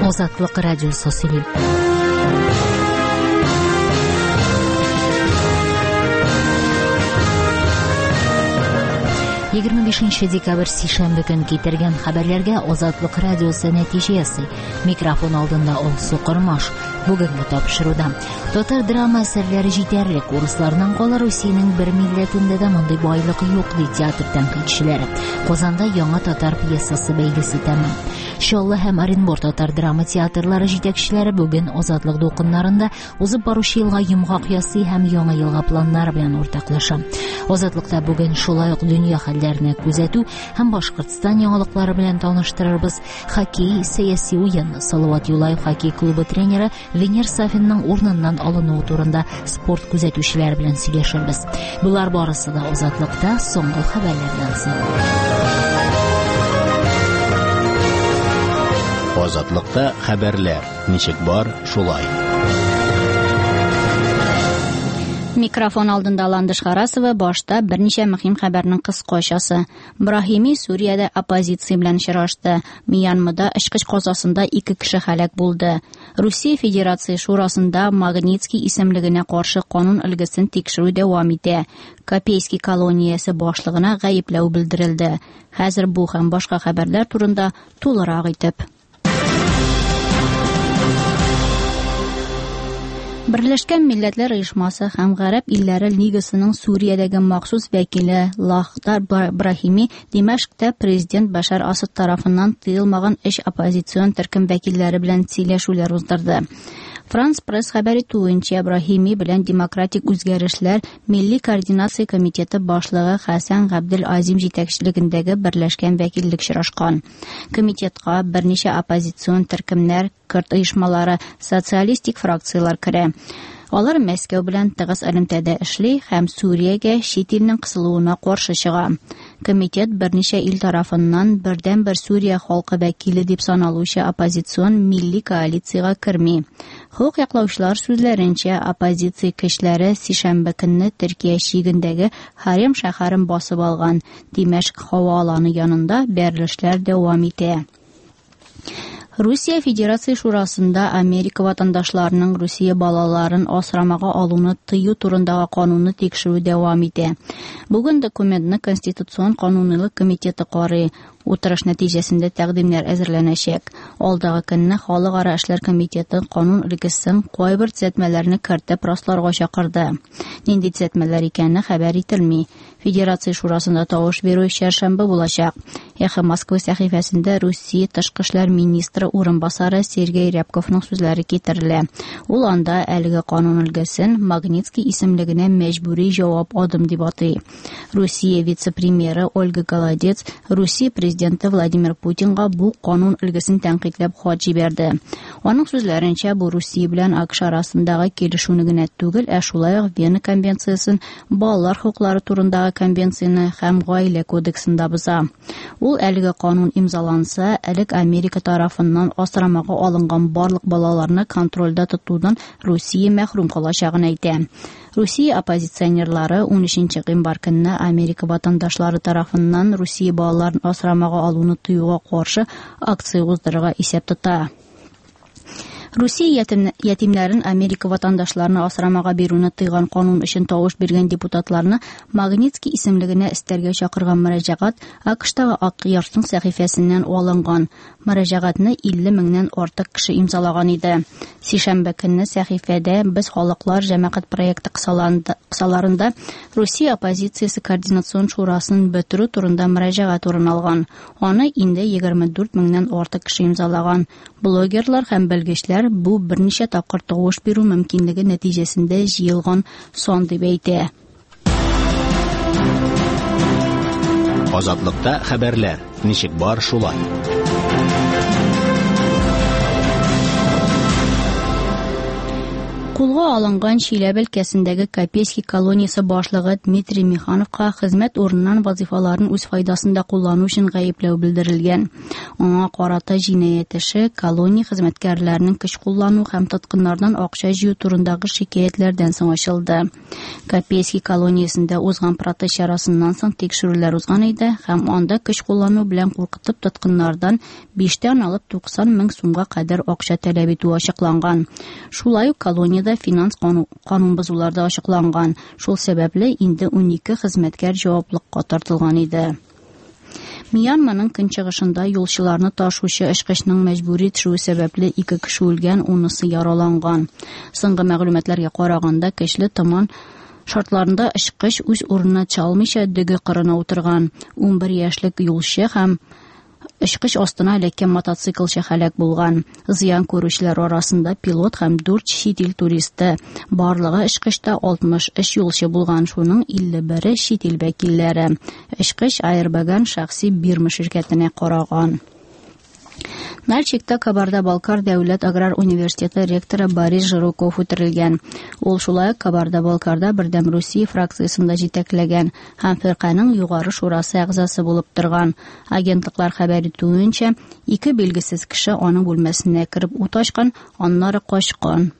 Азатлык радиосы сөйли. 25 декабрь сейшәмбе көн китергән хәбәрләргә Азатлык радиосы нәтиҗәсе. Микрофон алдында ул Сукырмаш. Бүгенге тапшыруда татар драма әсәрләре җитәрлек, урысларның кала Русиянең бер милләтендә дә мондый байлык юк ди театр тәнкыйтьчеләре. Казанда яңа татар пьесасы бәйгесе тәмам. Шалла һәм Оренбур татар драма театрлары җитәкчеләре бүген Азатлык дулкыннарында узып баручы елга йомгак ясый һәм яңа елга планнары белән уртаклаша. Азатлыкта бүген шулай ук дөнья хәлләренә күзәтү һәм Башкортстан яңалыклары белән таныштырырбыз. Хоккей, сәяси уен, Салават Юлаев хоккей клубы тренеры Венер Сафинның урыныннан алынуы турында спорт күзәтүчеләре белән сөйләшербез. Булар барысы да Азатлыкта соңгы хәбәрләрдән соң. Азатлыкта хәбәрләр. Ничек бар, шулай. Микрофон алдында Ландыш Харасова, башта берничә мөһим хәбәрнең кыскачасы. Брахими Сүриядә оппозиция белән очрашты. Мьянмада очкыч казасында 2 кеше һәлак булды. Русия Федерация Шурасында Магнитский исемлегенә каршы канун өлгесен тикшерү дәвам итә. Копейский колониясе башлыгына гаепләү белдерелде. Хәзер бу һәм башка хәбәрләр турында тулырак итеп. Берләшкән Милләтләр оешмасы һәм Гарәп илләре лигасының Сүриядәге махсус вәкиле Лахтар Брахими Димашкта президент Башар Асад тарафыннан тыелмаган 3 оппозицион төркем вәкилләре белән сөйләшүләр уздырды. Франс пресс хәбәр итүенчә, Брахими белән демократик үзгәрешләр Милли координация комитеты башлыгы Хәсән Габдел Азим җитәкчелегендәге берләшкән вәкиллек очрашкан. Комитетка берничә оппозицион төркемнәр, кырт оешмалары, социалистик фракциялар керә. Алар Мәскәү белән тыгыз элемтәдә эшли һәм Сүриягә чит илнең кысылуына каршы чыга. Комитет берничә ил тарафыннан бердән-бер Сүрия халкы вәкиле дип саналучы оппозицион милли коалициягә керми. Хукук яклаучылар сүзләренчә, оппозиция көчләре сишәмбе көнне Төркия чигендәге Харем шәһәрен басып алган. Димашк һава аланы янында бәрелешләр дәвам итә. Русия Федерация Шурасында Америка ватандашларының Русия балаларын асрамага алуны тыю турындагы канунны тикшерү дәвам итә. Бүген документны Конституцион канунлылык комитеты карый. Утырыш нәтиҗәсендә тәкъдимнәр әзерләнәчәк. Алдагы көнне Халыкара эшләр комитеты канун өлгесен кайбер төзәтмәләрне кертеп расларга чакырды. Нинди төзәтмәләр икәнне хәбәр ителми. Федерация Шурасында тавыш бирү чәршәмбе булачак. Эхо Москва сәхифәсендә Русия тышкы эшләр министры урынбасары Сергей Рябковның сүзләре китерелә. Ул анда әлеге канун өлгесен Магнитский исемлегенә мәҗбүри җавап адым дип атый. Русия вице-премьеры Ольга Голодец Русия президенты Владимир Путинга бу канун өлгесен тәнкыйтьләп хат җибәрде. Аның сүзләренчә, бу Русия белән АКШ арасындагы килешүне генә түгел, ә шулай ук Вена конвенциясын, балалар хукуклары турындагы конвенцияны һәм гаилә кодексын да боза. Ул әлеге канун имзаланса, элек Америка тарафыннан асрамага алынган барлык балаларны контрольдә тотудан Русия мәхрүм калачагын әйтә. Русия оппозиционерлары 13 гыйнвар көнне Америка ватандашлары тарафыннан Русия балаларын асрамага алуны тыюга каршы акция уздырырга исәп тота. Русия ятимнәрен Америка ватандашларына асрамага бирүне тыйган канун өчен тавыш биргән депутатларны Магнитский исемлегенә истәргә чакырган мөрәҗәгать АКШтагы Ак Яртың сәхифәсеннән алынган. Мөрәҗәгатьне 50 меңнән артык кеше имзалаган иде. Сишәмбе көнне сәхифәдә без халыклар җәмәгать проекты кысаларында Русия оппозициясе координацион шурасын бетерү турында мөрәҗәгать урын алган. Аны инде 24 меңнән артык кеше имзалаган. Блогерлар һәм белгечләр бу берничә тапкыр тавыш бирү мөмкинлеге нәтиҗәсендә җыелган сон дип әйтә. Азатлыкта хәбәрләр. Ничек бар, шулай. Кулга алынган Чиләбе өлкәсендәге Копейский колониясе башлыгы Дмитрий Михановка хезмәт урыныннан вазифаларын үз файдасында куллану өчен гаепләү белдерелгән. Аңа карата җинаять эше колония хезмәткәрләренең көч куллану һәм тоткыннардан акча җыю турындагы шикаятьләрдән соң ачылды. Копейский колониясендә узган протест чарасыннан соң тикшерүләр узган иде һәм анда көч куллану белән куркытып тоткыннардан 5тән алып 90 мең сумга кадәр акча таләп итү ачыкланган. Шулай ук колонияда финанс канун бозуларда ачыкланган. Шул сәбәпле инде 12 хезмәткәр җаваплылыкка тартылган иде. Мьянманың көнчыгышында юлчыларны ташучы очкычның мәҗбүри төшүе сәбәпле 2 кеше үлгән, 10-сы яраланган. Соңгы мәгълүматларга караганда, көчле томан шартларында очкыч үз урынына чалмыйча дөге кырына утырган. 11 яшьлек юлчы һәм очкыч астына эләккән мотоциклчы һәлак булган. Зыян күрүчеләр арасында пилот һәм 4 чит ил туристы. Барлыгы очкычта 63 юлчы булган, шуның 51 чит ил вәкилләре. Очкыч Airbag'ан шәхси бирма ширкәтенә караган. Нальчикта Кабарда-Балкар дәүләт аграр университеты ректоры Борис Жироков үтерелгән. Ул шулай Кабарда-Балкарда бердәм Русия фракциясендә җитәкләгән һәм фирканың югары шурасы әгъзасы булып торган. Агентлыклар хәбәр итүенчә, 2 билгесез кеше аның бүлмәсенә кереп ут ачкан, аннары качкан.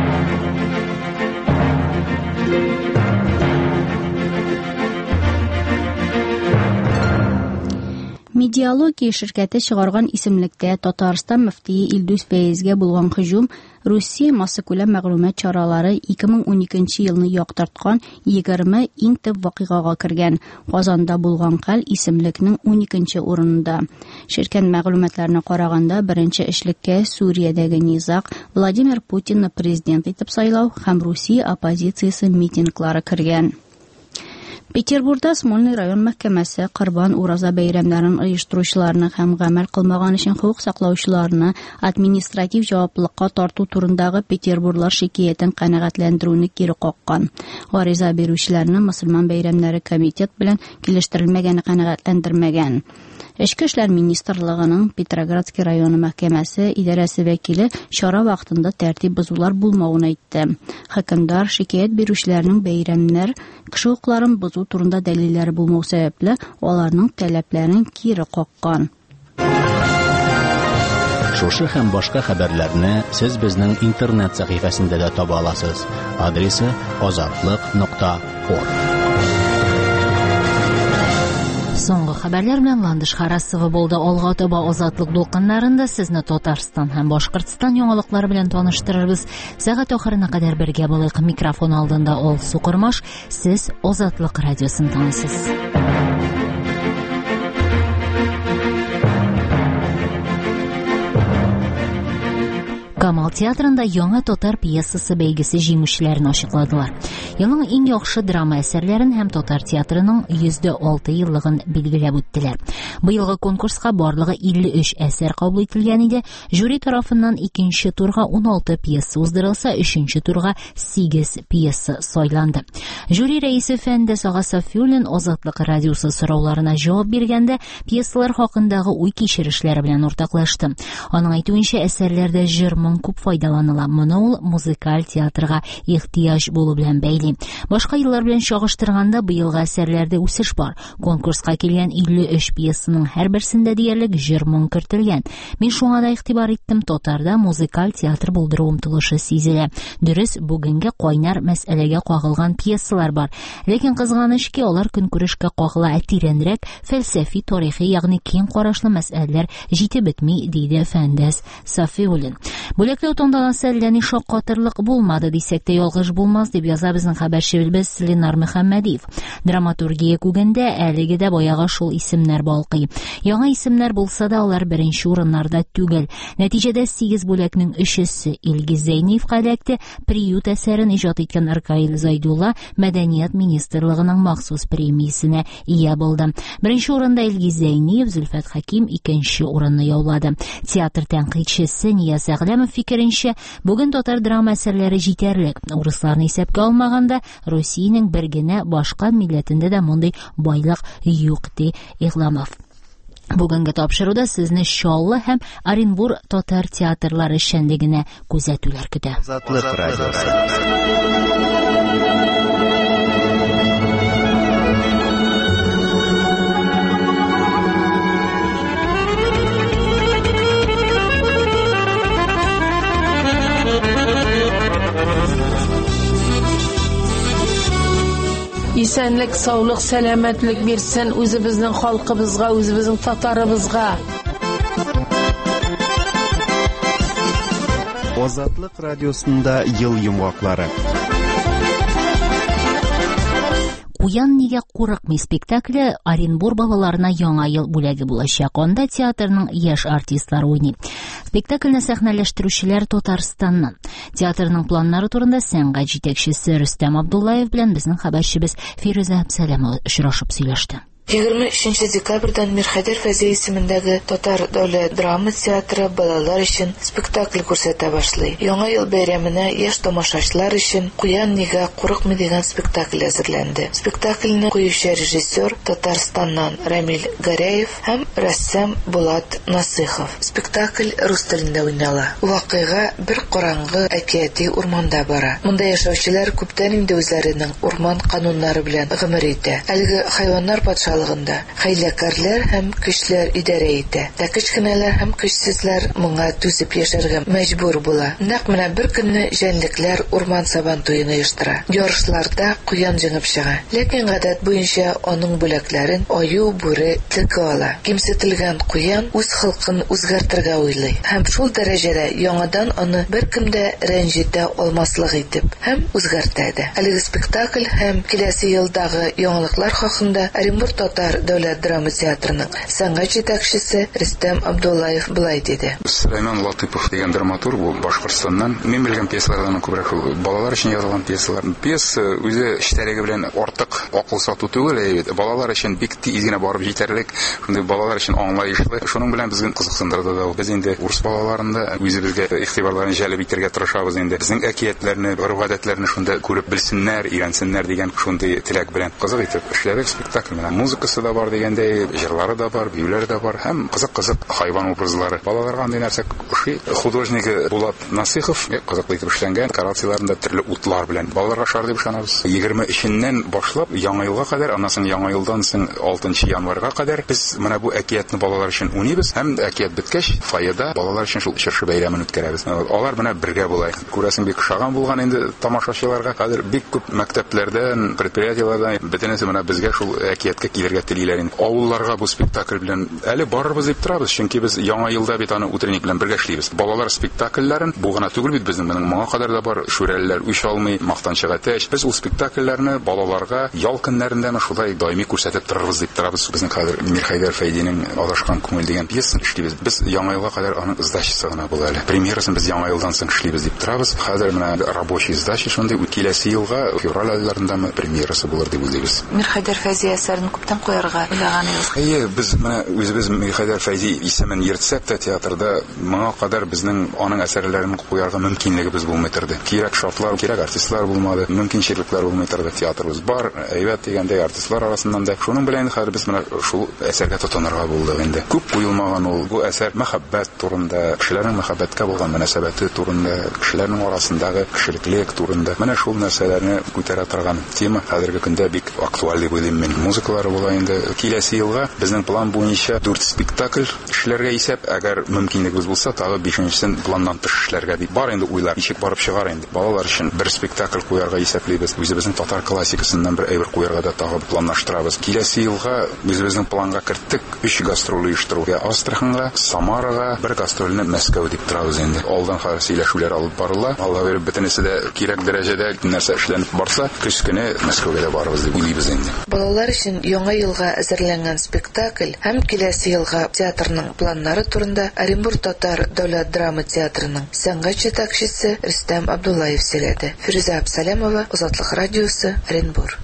Медиалогия ширкәте чыгарган исемлектә Татарстан мөфтие Илдус Фәйезгә булган һөҗүм Русия массакүләм мәгълүмат чаралары 2012 елны яктырткан 20 иң төп вакыйгага кергән. Казанда булган хәл исемлекнең 12нче урынында. Ширкәт мәгълүматларына караганда, беренче эшлеккә Суриядәге низак, Владимир Путинны президент итеп сайлау һәм Русия оппозициясе митинглары кергән. Петербургда Смольный район мәхкәмәсе Корбан ураза бәйрәмнәрен оештыручыларны һәм гамәл кылмаган өчен хукук саклаучыларны административ җаваплылыкка тарту турындагы Петербурглар шикаятен канәгатьләндерүне кире каккан. Гариза бирүчеләрне мөселман бәйрәмнәре комитет белән килештерелмәгәне канәгатьләндермәгән. Эчке эшләр министрлыгының Петроградский районы мәхкәмәсе идарәсе вәкиле чара вакытында тәртип бозулар булмавын әйтте. Хөкемдар шикаят бирүчеләрнең бәйрәмнәр кеше хукукларын бозу турында дәлилләре булмау сәбәпле аларның таләпләрен кире каккан. Шушы һәм башка хәбәрләрне сез безнең интернет сәхифәсендә дә таба аласыз. Адресы azatlyk.org. Соңгы хәбәрләр белән Ландыш Харасова булды. Алга таба Азатлык дулкыннарында сезне Татарстан һәм Башкортстан яңалыклары белән таныштырырбыз. Сәгать ахырына кадәр бергә булыйк. Микрофон алдында Ол Сукырмаш, сез Азатлык радиосын тыңлыйсыз. Камал театрында яңа татар пьесасы бәйгесе җиңүчеләрен ачыкладылар. Елның иң яхшы драма әсәрләрен һәм татар театрының 106 еллыгын билгеләп үттеләр. Быелгы конкурска барлыгы 53 әсәр кабул ителгән иде. Жюри тарафыннан 2нче турга 16 пьеса уздырылса, 3нче турга 8 пьеса сайланды. Жюри рәисе Фәндәс ага Сафиуллин Азатлык радиосы сорауларына җавап биргәндә пьесалар хакындагы уй кичерешләре белән уртаклашты. Аның әйтүенчә, әсәрләрдә җыр күп файдаланыла. Моны ул музыкаль театрга ихтыяҗ булу белән бәйли. Башка еллар белән чагыштырганда быелгы әсәрләрдә үсеш бар. Конкурска килгән 53 пьесаның һәрберсендә диярлек җыр-моң кертелгән. Мин шуңа да игътибар иттем, татарда музыкаль театр булдыру омтылышы сизелә. Дөрес, бүгенге кайнар мәсьәләгә кагылган пьесалар бар. Ләкин кызганыч ки, алар көнкүрешкә кагыла, тирәнрәк, фәлсәфи, тарихи, ягъни киң карашлы мәсьәләләр җитеп бетми, диде Фәндәс Сафиуллин. Бүләкләү таңдаган сәлләни шаккатырлык булмады дисәк тә ялгыш булмас, дип яза безнең хәбәрчебез Ленар Мөхәммәдиев. Драматургия күгендә әлеге дә баягы шул исемнәр балкый. Яңа исемнәр булса да, алар беренче урыннарда түгел. Нәтиҗәдә 8 бүләкнең 3-се Илгиз Зәйниевка эләкте. Приют әсәрен иҗат иткән Аркаил Зайдулла Мәдәният министрлыгының махсус премиясенә ия булды. Беренче урында Илгиз Зәйниев, Зөлфәт Хаким 2нче урынны яулады. Театр тәнкыйтьчесе Нияз Әгъләмов фикеренчә, бүген татар драма әсәрләре җитәрлек. Урысларны исәпкә алмаганда, Русиянең бер генә башка милләтендә дә мондый байлык юк, ди Әгъләмов. Бүгенге тапшыруда сезне Чаллы һәм Оренбур татар театрлары эшчәнлегенә күзәтүләр көтә. Азатлык радиосы. Исәнлек, саулык, сәламәтлек бирсен үзебезнең халкыбызга, үзебезнең татарыбызга. Азатлык радиосында ел йомгаклары. Уян нигә курыкмый спектакле Оренбур балаларына яңа ел бүләге булачак. Анда театрның яшь артистлары уйный. Спектакльне сәхнәләштерүчеләр Татарстаннан. Театрның планнары турында сәнгать җитәкчесе Рөстәм Абдуллаев белән безнең хәбәрчебез Фируза Абсалямова очрашып сөйләште. 23 декабрьдән Мирхәйдәр Фәйзи исемендәге Татар дәүләт драма театры балалар өчен спектакль күрсәтә башлый. Яңа ел бәйрәменә яшь тамашачылар өчен "Куян нигә курыкмый" дигән спектакль әзерләнде. Спектакльне куючы режиссер Татарстаннан Рамил Гаряев һәм рәссам Булат Насыйхов. Спектакль рус телендә уйнала. Вакыйга бер караңгы әкияти урманда бара. Монда яшәүчеләр күптән инде үзләренең урман кануннары белән гомер итә. Әлеге хайваннар патша хәйләкәрләр һәм көчләр идарә итә. Кечкенәләр һәм көчсезләр моңа түзеп яшәргә мәҗбүр була. Нәкъ менә бер көнне җәнлекләр урман сабан туен оештыра. Ярышларда куян җиңеп чыга. Ләкин гадәт буенча аның бүләкләрен аю, бүре тилке ала. Кимсетелгән куян үз халкын үзгәртергә уйлый һәм шул дәрәҗәдә яңадан аны беркем дә рәнҗетә алмаслык итеп һәм үзгәртә. Әлеге спектакль һәм киләсе елдагы яңалыклар хакында Оренбур Татар дәүләт драма театрының сәнгать җитәкчесе Рөстәм Абдуллаев булай диде. Сулайман Латыпов дигән драматург бу Башкортстаннан. Мин белгән пьесалардан күбрәк балалар өчен язылган пьесалар. Пьеса үзе эчтәлеге белән артык акыл сату түгел, балалар өчен бик тиз генә барып җитәрлек, шундый балалар өчен аңлаешлы. Шуның белән безне кызыксындырды да. Без инде урыс балаларында үзебезгә игътибарларын җәлеп итәргә тырышабыз инде. Безнең әкиятләрне, гадәтләрне шунда күреп белсеннәр, өйрәнсеннәр дигән шундый теләк белән кызык итеп эшләдек спектакль. Музыкасы да бар дигәндәй, җырлары да бар, биюләре да бар һәм кызык хайван образлары. Балаларга андый нәрсә художнигы Булат Насыйхов кызыклы итеп эшләнгән, декорацияларында төрле утлар белән балаларга шар дип ышанабыз. 23-ннән башлап яңа елга кадәр, аннан соң яңа елдан соң 6 январьга кадәр без менә бу әкиятне балалар өчен уйныйбыз һәм әкият беткәч, фойеда балалар өчен шул чыршы бәйрәмен үткәрәбез. Алар менә бергә булай. Күрәсең бик шаган булган инде тамашачыларга. Хәзер бик күп мәктәпләрдән, предприятиеләрдән бөтенесе менә безгә шул әкиятка килергә телиләр инде. Авылларга бу спектакль белән әле барырбыз дип торабыз, чөнки без яңа елда бит аны утренник белән бергә эшлибез. Балалар спектакльләрен бу гына түгел бит безнең моңа кадәр да бар. Шүрәлеләр үч алмый, мактанчыга тәч. Без ул спектакльләрне балаларга ял көннәрендә шулай даими күрсәтеп торырбыз дип торабыз. Безнең хәзер Мирхәйдәр Фәйдинең Адашкан күңел дигән пьесын эшлибез. Без яңа елга кадәр аның издачасы гына була әле. Премьерасын без яңа елдан соң эшлибез дип торабыз. Хәзер менә рабочий издача шундый киләсе елга февраль айларында премьерасы булыр дип уйлыйбыз. Мирхәйдәр Фәйзи әсәрен күптән куярга уйлаганбыз. Без менә үзебез Мирхәйдәр Фәйзи исемен йөртсәк тә театрда моңа кадәр безнең аның әсәрләрен куярга мөмкинлегебез булмый торды. Кирәк шартлар, кирәк артистлар булмады, мөмкинчелекләр булмый торды. Театрыбыз бар, әйбәт дигәндәй артистлар арасыннан да. Шуның белән хәзер без менә шул әсәргә тотынырга булдык инде. Күп куелмаган ул. Бу әсәр мәхәббәт турында, кешеләрнең мәхәббәткә булган мөнәсәбәте турында, кешеләрнең арасындагы кешелеклек турында. Менә шул нәрсәләрне күтәрә торган тема хәзерге көндә бик актуаль дип уйлыйм мин. Музыкалары була инде. Киләсе елга безнең план буенча 4 спектакль эшләргә исәп, әгәр мөмкинлегебез булса, тагы 5-нчесен планнан тыш эшләргә дип бар инде уйлар. Ничек барып чыгар инде. Балалар өчен бер спектакль куярга исәплибез. Үзебезнең татар классикасыннан бер әйбер куярга да тагы планлаштырабыз. Киләсе елга үзебезнең планга керттек 3 гастроль оештыруга. Астраханьга, Самарага, бер гастрольне Мәскәү дип торабыз инде. Алдан хәзер сөйләшүләр алып барыла. Алла биреп бөтенесе дә кирәк дәрәҗәдә нәрсә эшләнеп барса, көз көне Мәскәүгә дә барабыз дип уйлыйбыз инде. Балалар өчен яңа елга әзерләнгән спектакль һәм киләсе елга театрның планнары турында Оренбур Татар дәүләт драма театрының сәнгать җитәкчесе Рөстәм Абдуллаев сөйләде. Фируза Абсалямова, Азатлык радиосы, Оренбур.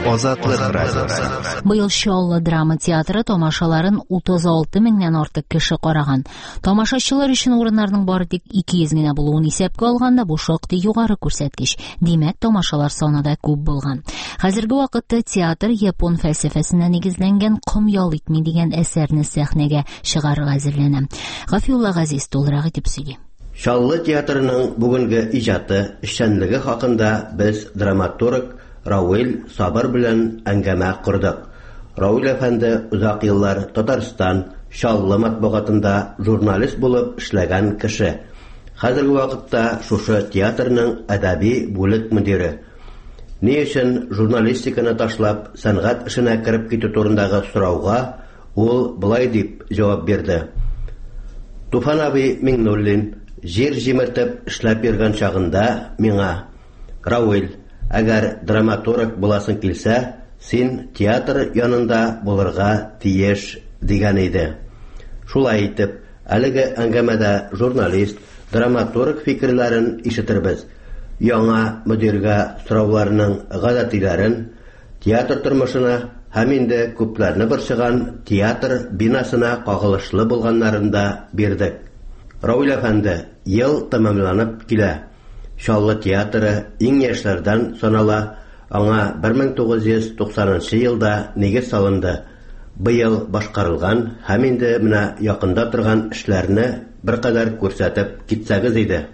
Азатлык радиосы. Быел Чаллы драма театры тамашаларын 36 меңнән артык кеше караган. Тамашачылар өчен урыннарның бары тик 200 генә булуын исәпкә алганда, бу шактый югары күрсәткеч. Димәк, тамашалар саны да күп булган. Хәзерге вакытта театр япон фәлсәфәсенә нигезләнгән "Ком ял итми" дигән әсәрне сәхнәгә чыгарырга әзерләнә. Гафиулла Газиз тулырак итеп сөйли. Чаллы театрының бүгенге иҗаты эшчәнлеге хакында без драматург Рауил Сабыр белән әңгәмә курдык. Рауил әфәнде узак еллар Татарстан Чаллы матбугатында журналист булып эшләгән кеше. Хәзерге вакытта шушы театрның әдәби бүлек мөдире. Ни өчен журналистиканы ташлап сәнгать эшенә кирип китү турындагы сорауга ул былай дип җавап бирде. Туфан аби Миңнуллин җир җимертеп эшләп йөргән чагында миңа: "Рауил, әгәр драматург буласың килсә, син театр янында булырга тиеш", дигән иде. Шулай итеп, әлеге әңгәмәдә журналист, драматург фикерләрен ишетербез. Яңа мөдиргә сорауларның гадәтиләрен, театр тормышына һәм инде күпләрне борчыган театр бинасына кагылышлы булганнарын да бирдек. Рауил әфәнде, ел тәмамланып килә. Чаллы театры иң яшьләрдән санала. Аңа 1990 елда нигез салынды. Быел башкарылган һәм инде менә якында торган эшләрне беркадәр күрсәтеп китсәгез иде.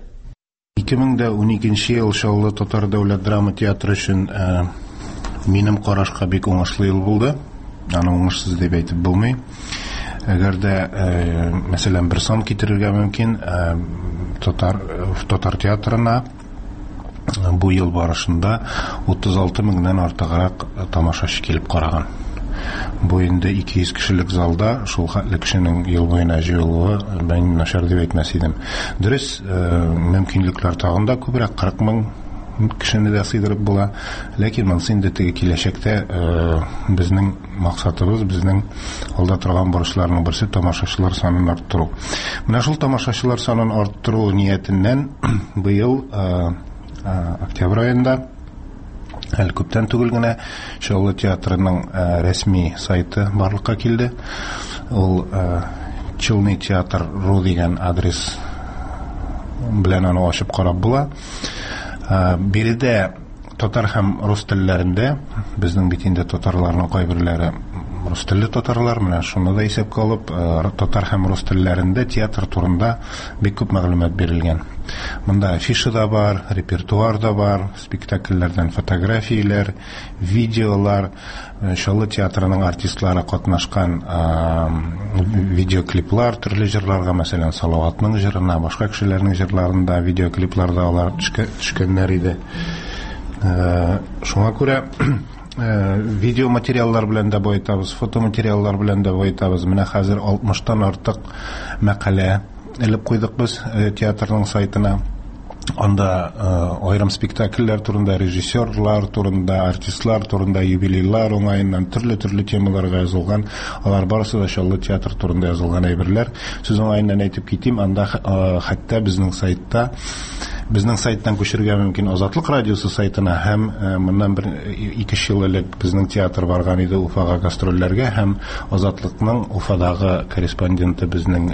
2012 ел Чаллы Татар дәүләт драма театры өчен минем карашка бик уңышлы ел булды. Аны уңышсыз дип әйтеп булмый. Әгәр дә мәсәлән бер сан китерергә мөмкин, Татар театрына бу ел барышында 36 меңнән артыграк тамашачы килеп караган. Бу инде 200 кешелек залда шул хәтле кешенең ел буена җыелуы бәйнә начар дип әйтмәс идем. Дөрес, мөмкинлекләр тагында күбрәк 40 мең кешене дә сыйдырып була. Ләкин монсы инде теге киләчәктә безнең максатыбыз, безнең алда торган бурычларның берсе тамашачылар санын арттыру. Менә шул тамашачылар санын арттыру ниятеннән быел октябрь айында әле күптән түгел генә Чаллы театрының рәсми сайты барлыкка килде. Ул Челны театр.ру дигән адрес белән аны ачып карап була. Биредә татар һәм рус телләрендә, безнең бит инде татарларның кайберләре рус телле татарлар, менә шуны да исәпкә алып, татар һәм рус телләрендә театр турында бик күп мәгълүмат бирелгән. Монда афиша да бар, репертуар да бар, спектакльләрдән фотографияләр, видеолар, Чаллы театрының артистлары катнашкан видеоклиплар, төрле җырларга, мәсәлән, Салаватның җырына, башка кешеләрнең җырларында видеоклипларда алар төшкәннәр иде. Шуңа күрә видеоматериаллар белән дә байтабыз, фотоматериаллар белән дә байтабыз. Менә хәзер 60-тан артык мәкалә элеп куйдык без театрның сайтына. Анда айрым спектакльләр турында, режиссерлар турында, артистлар турында, юбилейлар уңаеннан төрле темаларга язылган. Алар барысы да Чаллы театр турында язылган әйберләр. Сүз уңаеннан әйтеп китим, анда хәтта безнең сайттан күчергә мөмкин Азатлык радиосы сайтына һәм моннан 2 ел элек безнең театр барган иде Уфага гастрольләргә һәм Азатлыкның Уфадагы корреспонденты безнең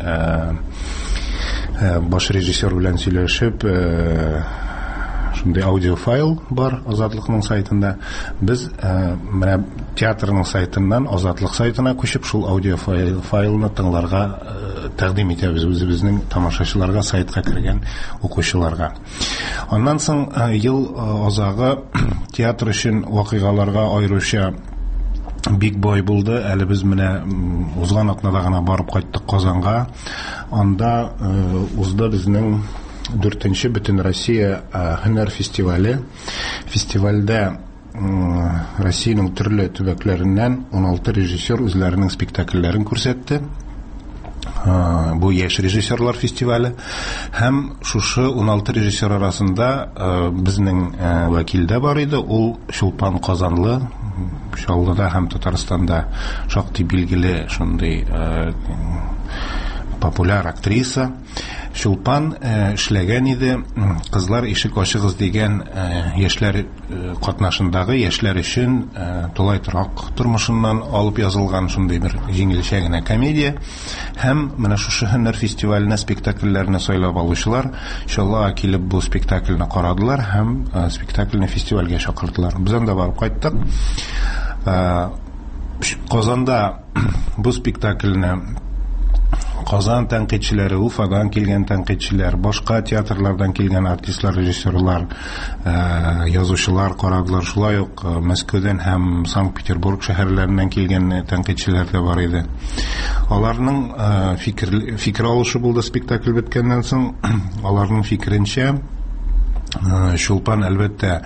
баш режиссер белән сөйләшеп, шундый аудиофайл бар Азатлыкның сайтында. Без менә театрның сайтыннан Азатлык сайтына күчеп, шул аудиофайлны тыңларга тәкъдим итәбез үзебезнең тамашачыларга, сайтка кергән укучыларга. Аннан соң ел азагы театр өчен вакыйгаларга аеруча бик бай булды. Әле без менә узган атнада гына барып кайттык Казанга. Анда узды безнең 4-нче Бөтен Россия һөнәр фестивале. Фестивальдә Россиянең төрле төбәкләреннән 16 режиссер үзләренең спектакльләрен күрсәтте. Бу яшь режиссерлар фестивале. Һәм шушы 16 режиссер арасында безнең вәкил дә бар иде. Ул Чулпан Казанлы, Чаллыда һәм Татарстанда шактый билгеле шундый популяр актриса. Чулпан эшләгән иде кызлар ишек ачыгыз дигән яшьләр катнашындагы яшьләр өчен тулай торак тормышыннан алып язылган шундый бер җиңелчә генә комедия. Һәм менә шушы һөнәр фестиваленә спектакльләрне сайлап алучылар иншалла килеп бу спектакльне карадылар һәм спектакльне фестивальгә чакырдылар. Без анда барып кайттык. Казанда бу спектакльне Казан тәнкыйтьчеләре, Уфадан килгән тәнкыйтьчеләр, башка театрлардан килгән артистлар, режиссерлар, язучылар карадылар. Шулай ук Мәскәүдән һәм Санкт-Петербург шәһәрләреннән килгән тәнкыйтьчеләр дә бар иде. Аларның фикер алышы булды спектакль беткәннән соң. Аларның фикеренчә, Чулпан әлбәттә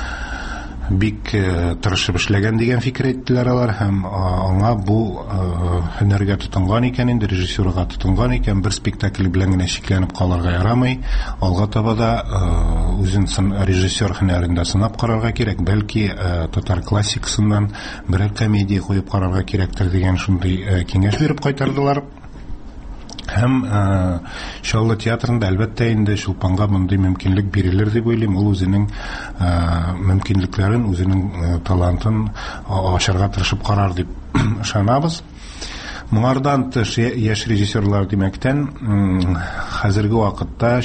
бик тырышып эшләгән дигән фикер әйттеләр алар һәм аңа бу һөнәргә тотынган икән, инде режиссерга тотынган икән, бер спектакль белән генә шикләнеп калырга ярамый. Алга таба да үзен режиссер һөнәрендә сынап карарга кирәк, бәлки татар классикасыннан берәр комедия куеп карарга кирәктер дигән шундый киңәш биреп кайтардылар. Һәм Шалла театрында әлбәттә инде Чулпанга мондый мөмкинлек бирелер дип уйлыйм. Ул үзенең мөмкинлекләрен, үзенең талантын ачарга тырышып карар дип ышанабыз. Моңардан тыш яшь режиссерлар димәктән хәзерге вакытта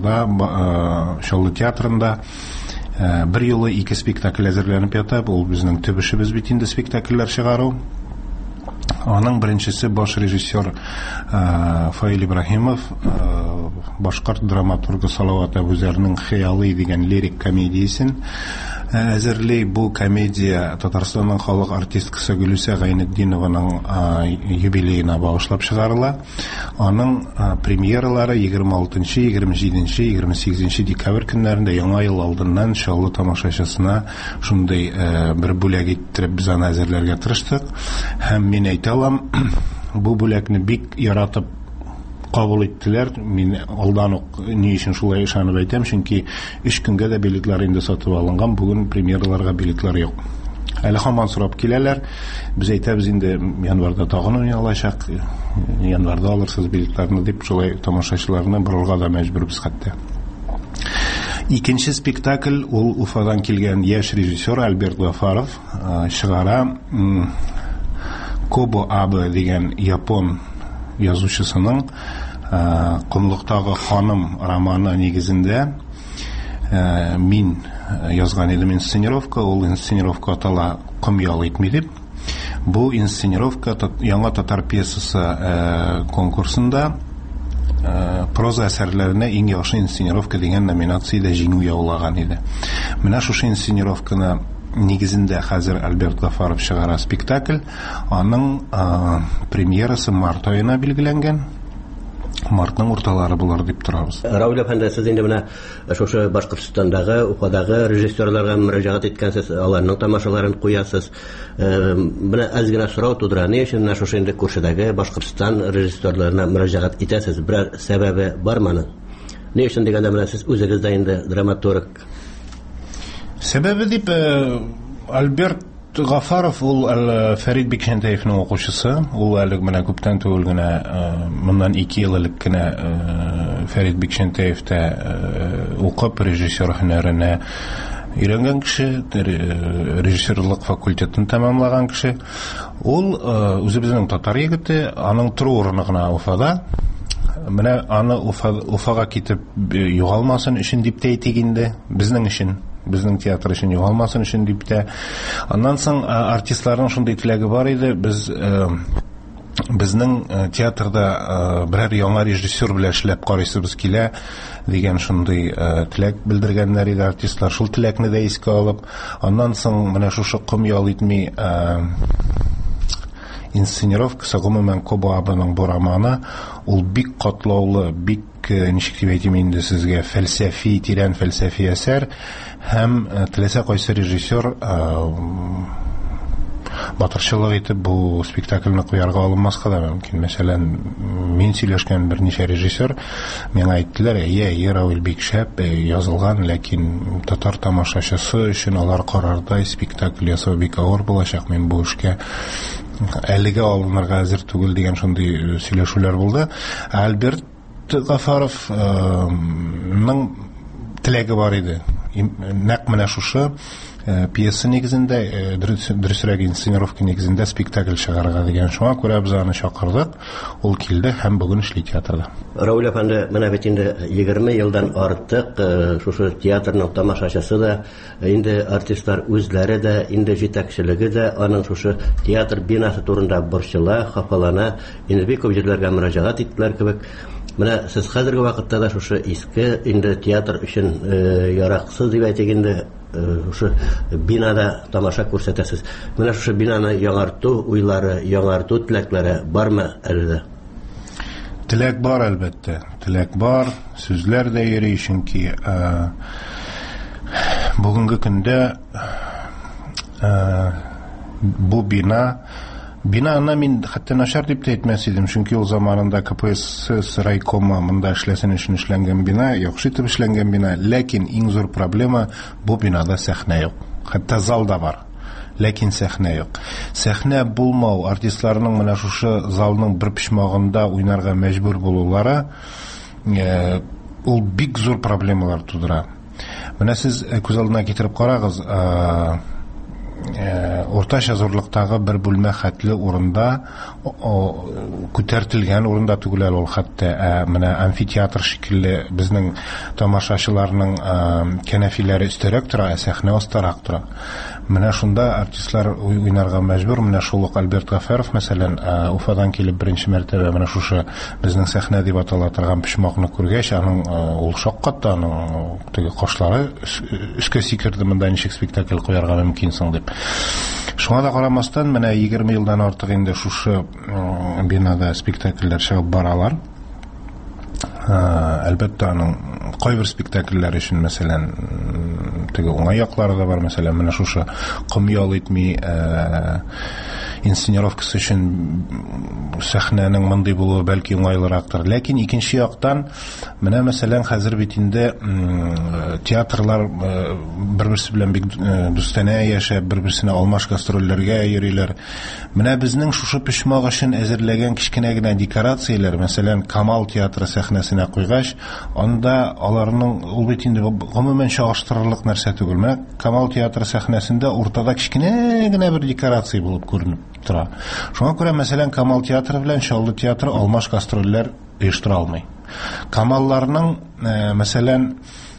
Шалла театрында бер юлы 2 спектакль әзерләнеп ята. Ул безнең төп эшебез бит инде спектакльләр чыгару. Аның беренчесе баш режиссер Фаил Ибраһимов башкорт драматургы Салават Әбүзәрнең «Хыялый» дигән лирик комедиясен әзерләй. Бу комедия Татарстанның халык артисткасы Гөлүсә Гайнетдинованың юбилеена багышлап чыгарыла. Аның премьералары 26, 27, 28 декабрь көннәрендә яңа ел алдыннан иншалла тамашачысына шундый бер бүләк иттереп без аны әзерләргә тырыштык. Һәм мин әйтә алам, бу бүләкне бик яратып кабул иттеләр. Мин алдан ук ни өчен шулай ышанып әйтәм, чөнки 3 көнгә дә билетлар инде сатып алынган, бүген премьераларга билетлар юк. Әле һаман сорап киләләр. Без әйтәбез инде январьда тагын уйный алачак, январьда алырсыз билетларны дип, шулай тамашачыларны борырга да мәҗбүрбез хәтта. Икенче спектакль ул Уфадан килгән яшь режиссер Альберт Гафаров чыгара. Кобо Абы дигән япон язучысының «Комлыктагы ханым» романы нигезендә мин язган идем инсценировка. Ул инсценировка атала «Ком ял итми» дип. Бу инсценировка яңа татар пьесасы конкурсында проза әсәрләренә иң яхшы инсценировка дигән номинациядә җиңү яулаган иде. Менә шушы инсценировканы нигезендә хәзер Альберт Гафаров чыгара спектакль. Аның премьерасы март аена билгеләнгән. Мартның урталары булыр дип торабыз. Рауль әфәнде, сез инде менә шушы Башкортстандагы, Уфадагы режиссерларга мөрәҗәгать иткәнсез, аларның тамашаларын куясыз. Менә аз гына сорау тудыра. Ни өчен менә шушы инде күршедәге Башкортстан режиссерларына мөрәҗәгать итәсез? Бер сәбәбе бармы? Ни өчен дигәндә менә сез үзегез дә инде драматург. Сәбәбе дип Альберт Гафаров ул Фәрит Бикшәнтәевнең укучысы. Ул әле менә күптән түгел генә, моннан 2 ел элек кенә Фәрит Бикшәнтәевтә укып режиссер һөнәренә өйрәнгән кеше, режиссерлык факультетын тәмамлаган кеше. Ул үзебезнең татар егете, аның тору урыны гына Уфада. Менә аны Уфага китеп югалмасын өчен дип әйтик инде, безнең өчен. Безнең театр өчен югалмасын өчен дип тә. Аннан соң артистларның шундый теләге бар иде. Безнең театрда берәр яңа режиссер белән эшләп карыйсыбыз килә дигән шундый теләк белдергәннәр иде артистлар. Шул теләкне дә искә алып, аннан соң менә шушы «Ком ял итми» инсценировкасы, гомумән Кобо Абының бу романы, ул бик катлаулы, бик ничек дип әйтим инде сезгә, фәлсәфи, тирән фәлсәфи әсәр. Һәм теләсә кайсы режиссер батырчылык итеп бу спектакльне куярга алынмаска да мөмкин. Мәсәлән, мин сөйләшкән берничә режиссер миңа әйттеләр, Рауль бик шәп язылган, ләкин татар тамашачысы өчен алар карарда спектакль ясау бик авыр булачак. Мин бу эшкә әлегә алынырга әзер түгел дигән шундый сөйләшүләр булды. Альберт Гафаровның теләге бар иде. Нәкъ менә шушы пьеса нигезендә, дөресрәк инсценировка нигезендә спектакль чыгарырга дигән. Шуңа күрә без аны чакырдык. Ул килде һәм бүген эшли театрда. Рауль әфәнде, менә бит инде 20 елдан артык шушы театрның тамашачысы да, инде артистлар үзләре дә, инде җитәкчелеге дә аның шушы театр бинасы турында борчыла, хафалана, инде бик күп җирләргә мөрәҗәгать иттеләр кебек. Менә сез хәзерге вакытта да шушы иске инде театр өчен яраксыз дип әйтик инде шушы бинада тамаша күрсәтәсез. Менә шушы бинаны яңарту уйлары, яңарту теләкләре бармы әле? Теләк бар, әлбәттә. Теләк бар, сүзләр дә йөри, чөнки бүгенге көндә бу Binаны мин хәтта начар дип тә әйтмәс идем, чөнки ул заманында КПСС райкомы монда эшләсен өчен эшләнгән бина, яхшы итеп эшләнгән бина, ләкин иң зур проблема бу бинада сәхнә юк. Хәтта зал да бар, ләкин сәхнә юк. Сәхнә булмау, артистларның менә шушы залның бер почмагында уйнарга мәҗбүр булулары ул бик зур проблемалар тудыра. Менә сез күз алдына китереп карагыз, уртача зурлыктагы бер бүлмә хәтле урында, күтәртелгән урында түгел ул хәтта, менә амфитеатр шикелле безнең тамашачыларның кәнәфиләре өстәрәк тора, сәхнә астарак тора. Менә шунда артистлар уйнарга мәҗбүр. Менә шул ук Альберт Гафаров, мәсәлән, Уфадан килеп беренче мәртәбә менә шушы безнең сәхнә дип атала торган почмакны күргәч, аның ул шаккатта, аның теге кашлары өскә сикерде, монда ничек спектакль куярга мөмкин соң дип. Шуңа да карамастан, менә 20 елдан артык инде шушы бинада спектакльләр чыгып баралар. Әлбәттә, аның кайбер спектакльләр өчен, мәсәлән, теге уңай яклары да бар, мәсәлән, менә шушы Кымял итми инсценировкасы өчен сәхнәнең мондый булуы бәлки уңайлырактыр. Ләкин икенче яктан, менә мәсәлән, хәзер бит инде театрлар бер-берсе белән бик дустана яшәп, бер-берсенә алмаш гастрольләргә йөриләр. Менә безнең шушы почмак өчен әзерләгән кичкенә генә декорацияләр, мәсәлән, Камал театры сәхнәсенә куйгач, анда аларның ул бит инде гомумән чагыштырырлык нәрсә түгел. Менә Камал театры сәхнәсендә уртада кичкенә генә бер декорация булып күренеп тора. Шуңа күрә, мәсәлән, Камал театры белән Чаллы театры алмаш гастрольләр оештыра алмый. Камалларның, мәсәлән,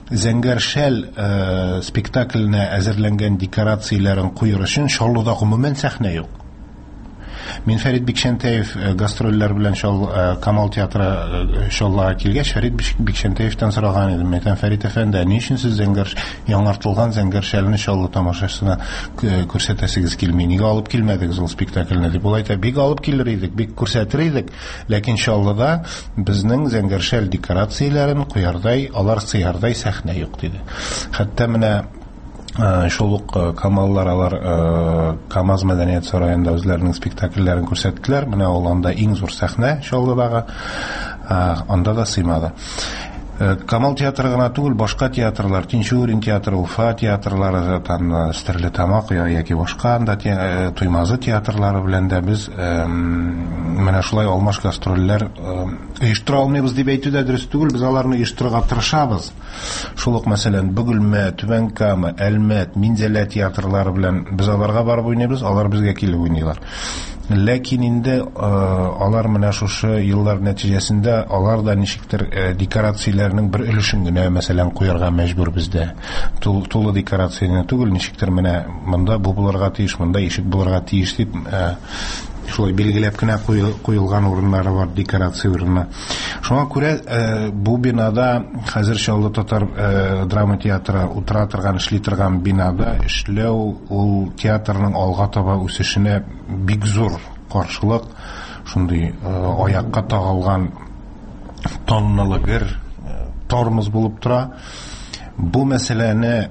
Зәңгәр спектакленә әзерләнгән декорацияләрен куер өчен Чаллыда гомумән сәхнә юк. Мин Фәрит Бикшәнтәев гастрольләр белән Камал театры Чаллыга килгәч, Фәрит Бикшәнтәевтән сораган идем. Мәйтәм, Фәрит әфәнде, ни өчен сез яңартылган Зәңгәршәлне Чаллы тамашачысына күрсәтәсегез килми? Нигә алып килмәдегез ул спектакльне дип? Ул әйтә, бик алып килер идек, бик күрсәтер идек, ләкин Чаллыда безнең Зәңгәршәл декорацияләрен куярдай, алар сыярдай сәхнә юк диде. Хәтта менә шул ук Камаллар алар КамАЗ мәдәният сараенда үзләренең спектакльләрен күрсәттеләр. Менә ул анда иң зур сәхнә Чаллыдагы, анда да сыймады. Камал театры гына түгел, башка театрлар, Тинчурин театры, Уфа театрлары, Стәрлетамак яки башка анда Туймазы театрлары белән дә без менә шулай алмаш гастрольләр оештыра алмыйбыз дип әйтү дә дөрес түгел, без аларны оештырырга тырышабыз. Шул ук, мәсәлән, Бөгелмә, Түбән Кама, Әлмәт, Минзәлә театрлары белән без аларга барып уйныйбыз, алар безгә килеп уйныйлар. Ләкин инде алар менә шушы еллар нәтиҗәсендә алар да ничектер декорацияләрнең бер өлешен генә, мәсәлән, куярга мәҗбүр бездә. Тулы декорацияне түгел, ничектер менә монда бу булырга тиеш, монда ишек булырга тиеш дип шулай билгеләп кенә куелган урыннары бар, декорация урыны. Шуңа күрә бу бинада хәзер Чаллы татар драма театры утыра торган, эшли торган бинада эшләү ул театрның алга таба үсешенә бик зур каршылык, шундый аякка тагылган тонналы гер тормоз булып тора. Бу мәсьәләне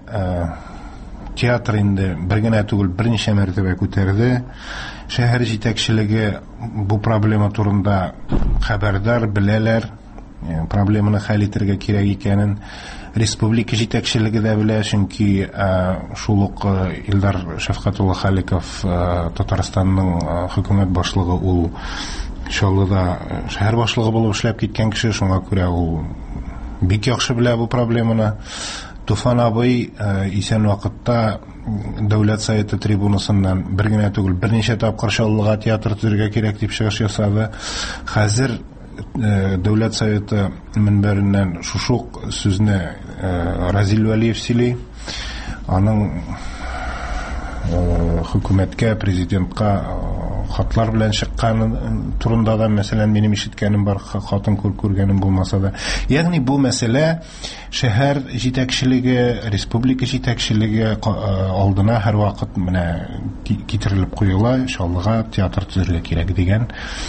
театр инде бер генә түгел, берничә мәртәбә күтәрде. Шәһәр җитәкчелеге бу проблема турында хәбәрдар, беләләр, проблеманы хәл итәргә кирәк икәнен. республика җитәкчелеге дә белә, чөнки шул ук Илдар Шәфкатулла Халиков, Татарстанның хөкүмәт башлыгы, ул Чаллыда шәһәр башлыгы булып эшләп киткән кеше, шуңа күрә ул бик яхшы белә бу проблеманы. Туфан абый исән вакытта Дәүләт Советы трибунасыннан бер генә түгел, берничә тапкыр Чаллыга театр төзергә кирәк дип чыгыш ясады. Хәзер Дәүләт Советы минбәреннән шушук сүзне Разил Вәлиев сөйли. Аның хөкүмәткә, президентка хатлар белән чыккан турында да, мәсәлән, минем ишеткәнем бар, хатын күргәнем булмаса да. Ягъни бу мәсьәлә шәһәр җитәкчелеге, республика җитәкчелеге алдына һәр вакыт менә китерелеп куела, Чаллыга театр төзергә кирәк дигән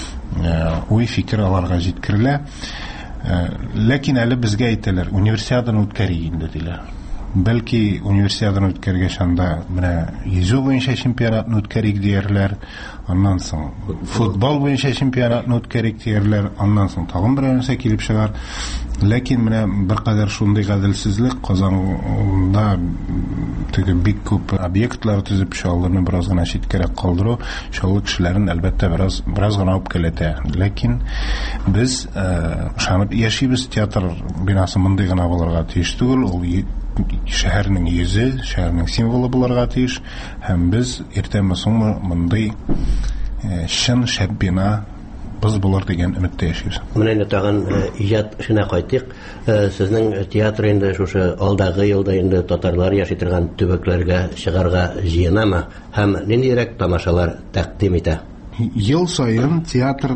уй фикер аларга җиткерелә. Ләкин әле безгә әйтәләр, универсиаданы үткәрик инде диләр. Бәлки универсиаданы үткәргәч анда менә йөзү буенча чемпионатны үткәрик диярләр, аннан соң футбол буенча чемпионатны үткәрик диярләр, аннан соң тагын бер нәрсә килеп чыгар. Ләкин менә беркадәр шундый гаделсезлек, Казанда теге бик күп объектлар төзеп Чаллыны бераз гына читкәрәк калдыру Чаллы кешеләрен әлбәттә бераз гына үпкәләтә. Ләкин без ышанып яшибез, театр бинасы мондый гына булырга тиеш түгел, ул шәһәрнең йөзе, шәһәрнең символы булырга тиеш, һәм без иртәме соңмы мондый чын шәп бина biz булыр дигән өметтә яшибез. Менә инде тагын иҗат эшенә кайтыйк. Сезнең театр инде шушы алдагы елда инде татарлар яши торган төбәкләргә чыгарга җыенамы һәм ниндирәк тамашалар тәкъдим итә? Ел сайын театр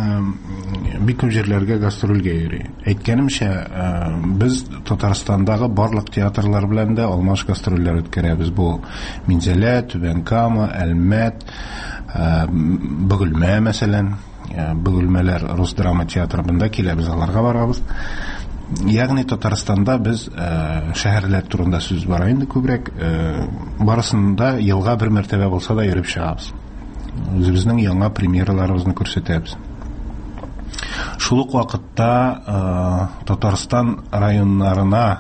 бик күп җирләргә гастрольгә йөри. Әйткәнемчә, без Татарстандагы барлык театрлар белән дә алмаш гастрольләр үткәрәбез. Бу Минзәлә, Түбән Кама, Әлмәт, Бөгелмә мәсәлән. Бөгелмәләр рус драма театрында киләбез, аларга барабыз. Ягъни Татарстанда без шәһәрләр турында сүз бара инде күбрәк, барысында елга бер мәртәбә булса да йөреп чыгабыз. Үзебезнең яңа премьераларыбызны күрсәтәбез. Шул ук вакытта Татарстан районнарына,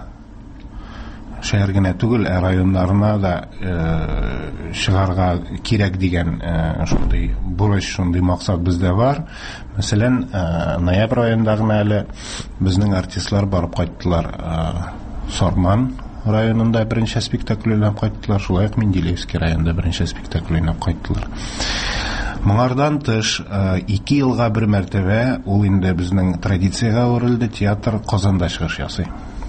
шәһәр генә түгел, районнарына да чыгарга кирәк дигән шундый бурыч, шундый максат бездә бар. Мәсәлән, ноябрь аенда гына әле безнең артистлар барып кайттылар. Сарман районында беренче спектакль уйнап кайттылар, шулай ук Менделеевский районында беренче спектакль уйнап кайттылар. Моңардан тыш, 2 елга бер мәртәбә, ул инде безнең традициягә әверелде, театр Казанда чыгыш ясый.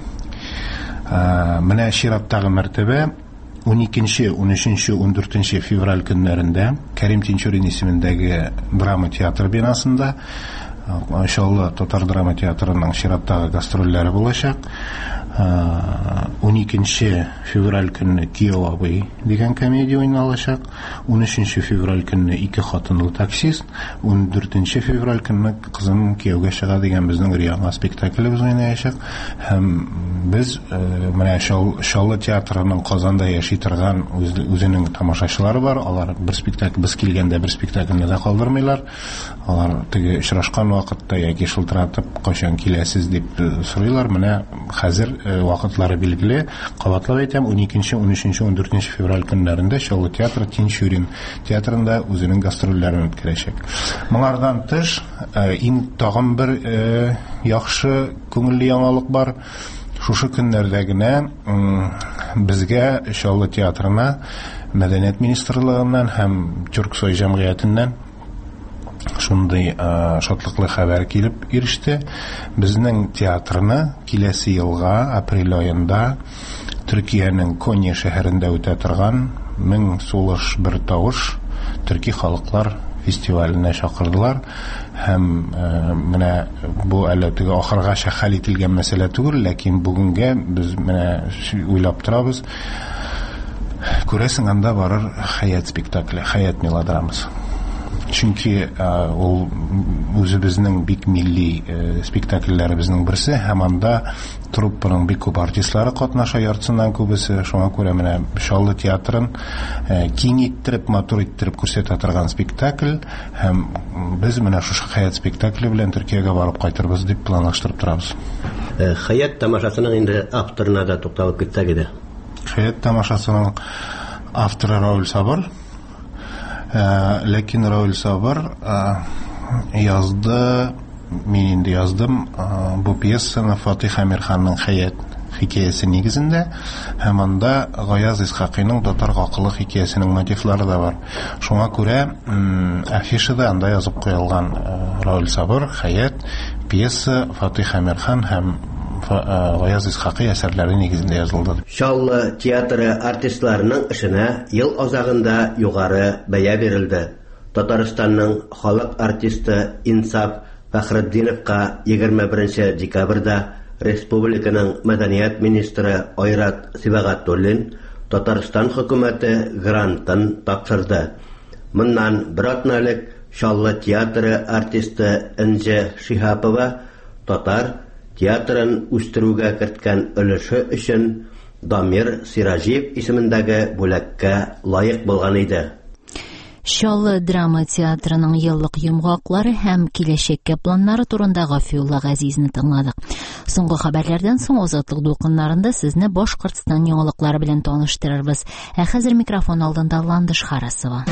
Менә чираттагы мәртәбә 12, 13, 14 февраль көннәрендә Кәрим Тинчурин исемендәге драма театр бинасында иншалла Татар драма театрының чираттагы гастрольләре булачак. 12 февраль көнне Кияү абый дигән комедия уйналачак. 13 февраль көнне Ике хатынлы таксист. 14 февраль көнне Кызым кияүгә чыга дигән безнең яңа спектаклебез уйнаячак. Һәм без менә Чаллы театрының Казанда яши торган үзенең тамашачылары бар. Алар бер спектакль, без килгәндә бер спектакльне дә калдырмыйлар. Алар теге очрашкан вакытта яки шылтыратып кайчан киләсез дип сорыйлар. Менә хәзер вакытлары билгеле. Кабатлап әйтәм, 12, 13, 14 февраль көннәрендә Чаллы театры Тинчурин театрында үзенең гастрольләрен үткәрәчәк. Моңардан тыш, тагын бер яхшы күңелле яңалык бар. Шушы көннәрдә генә безгә Чаллы театрына Мәдәният министрлыгыннан һәм Тюрксой җәмгыятеннән шундый шатлыклы хәбәр килеп иреште. Безнең театрны киләсе елга апрель аенда Төркиянең Коnya шәһәрендә үтә торган 1000 сулыш бер тавыш төрки халыклар фестиваленә чакырдылар. Һәм менә бу әле теге ахыргача хәл ителгән мәсьәлә түгел, ләкин бүгенгә без менә уйлап торабыз. Күрәсең, анда барыр хәят спектакле, хәят мелодрамасы. Чөнки ул үзебезнең бик милли спектакльләребезнең берсе, һәм анда труппаның бик күп артистлары катнаша, яртысыннан күбесе. Шуңа күрә менә Чаллы театрын киң иттереп, матур иттереп күрсәтә торган спектакль, һәм без менә шушы хәят спектакле белән Төркиягә барып кайтырбыз дип планлаштырып торабыз. Хаят тамашасының инде авторына да тукталып китсәк иде. Хаят тамашасының авторы Рауль Сабыр. Ләкин Рауль Сабыр язды, мин инде яздым бу пьесаны Фатих Әмирханның Хаят хикәясе нигезендә, һәм анда Гаяз Исхакыйның Татар гакылы хикәясенең мотивлары да бар. Шуңа күрә афишада анда язып куелган Рауль Сабыр Хаят пьеса Фатих Әмирхан һәм Гаяз Исхакый әсәрләре нигезендә язылды. Шаллы театры артистларының эшенә ел азагында югары бәя бирелде. Татарстанның халык артисты Инсап Фәхретдиновка 21 декабрьдә республиканың мәдәният министры Айрат Сибагатуллин Татарстан хөкүмәте грантын тапшырды. Моннан бер атна элек Шаллы театры артисты Энҗе Шихапова татар театрын үстерүгә керткән өлеше өчен Дамир Сиражиев исемендәге бүләккә лаек булган иде. Шаллы драма театрының еллык йомгаклары һәм киләчәккә планнары турында Гафиулла Газизны тыңладык. Соңгы хәбәрләрдән соң Азатлык дулкыннарында сезне Башкортстан яңалыклары белән таныштырырбыз. Ә хәзер микрофон алдында Ландыш Харасова.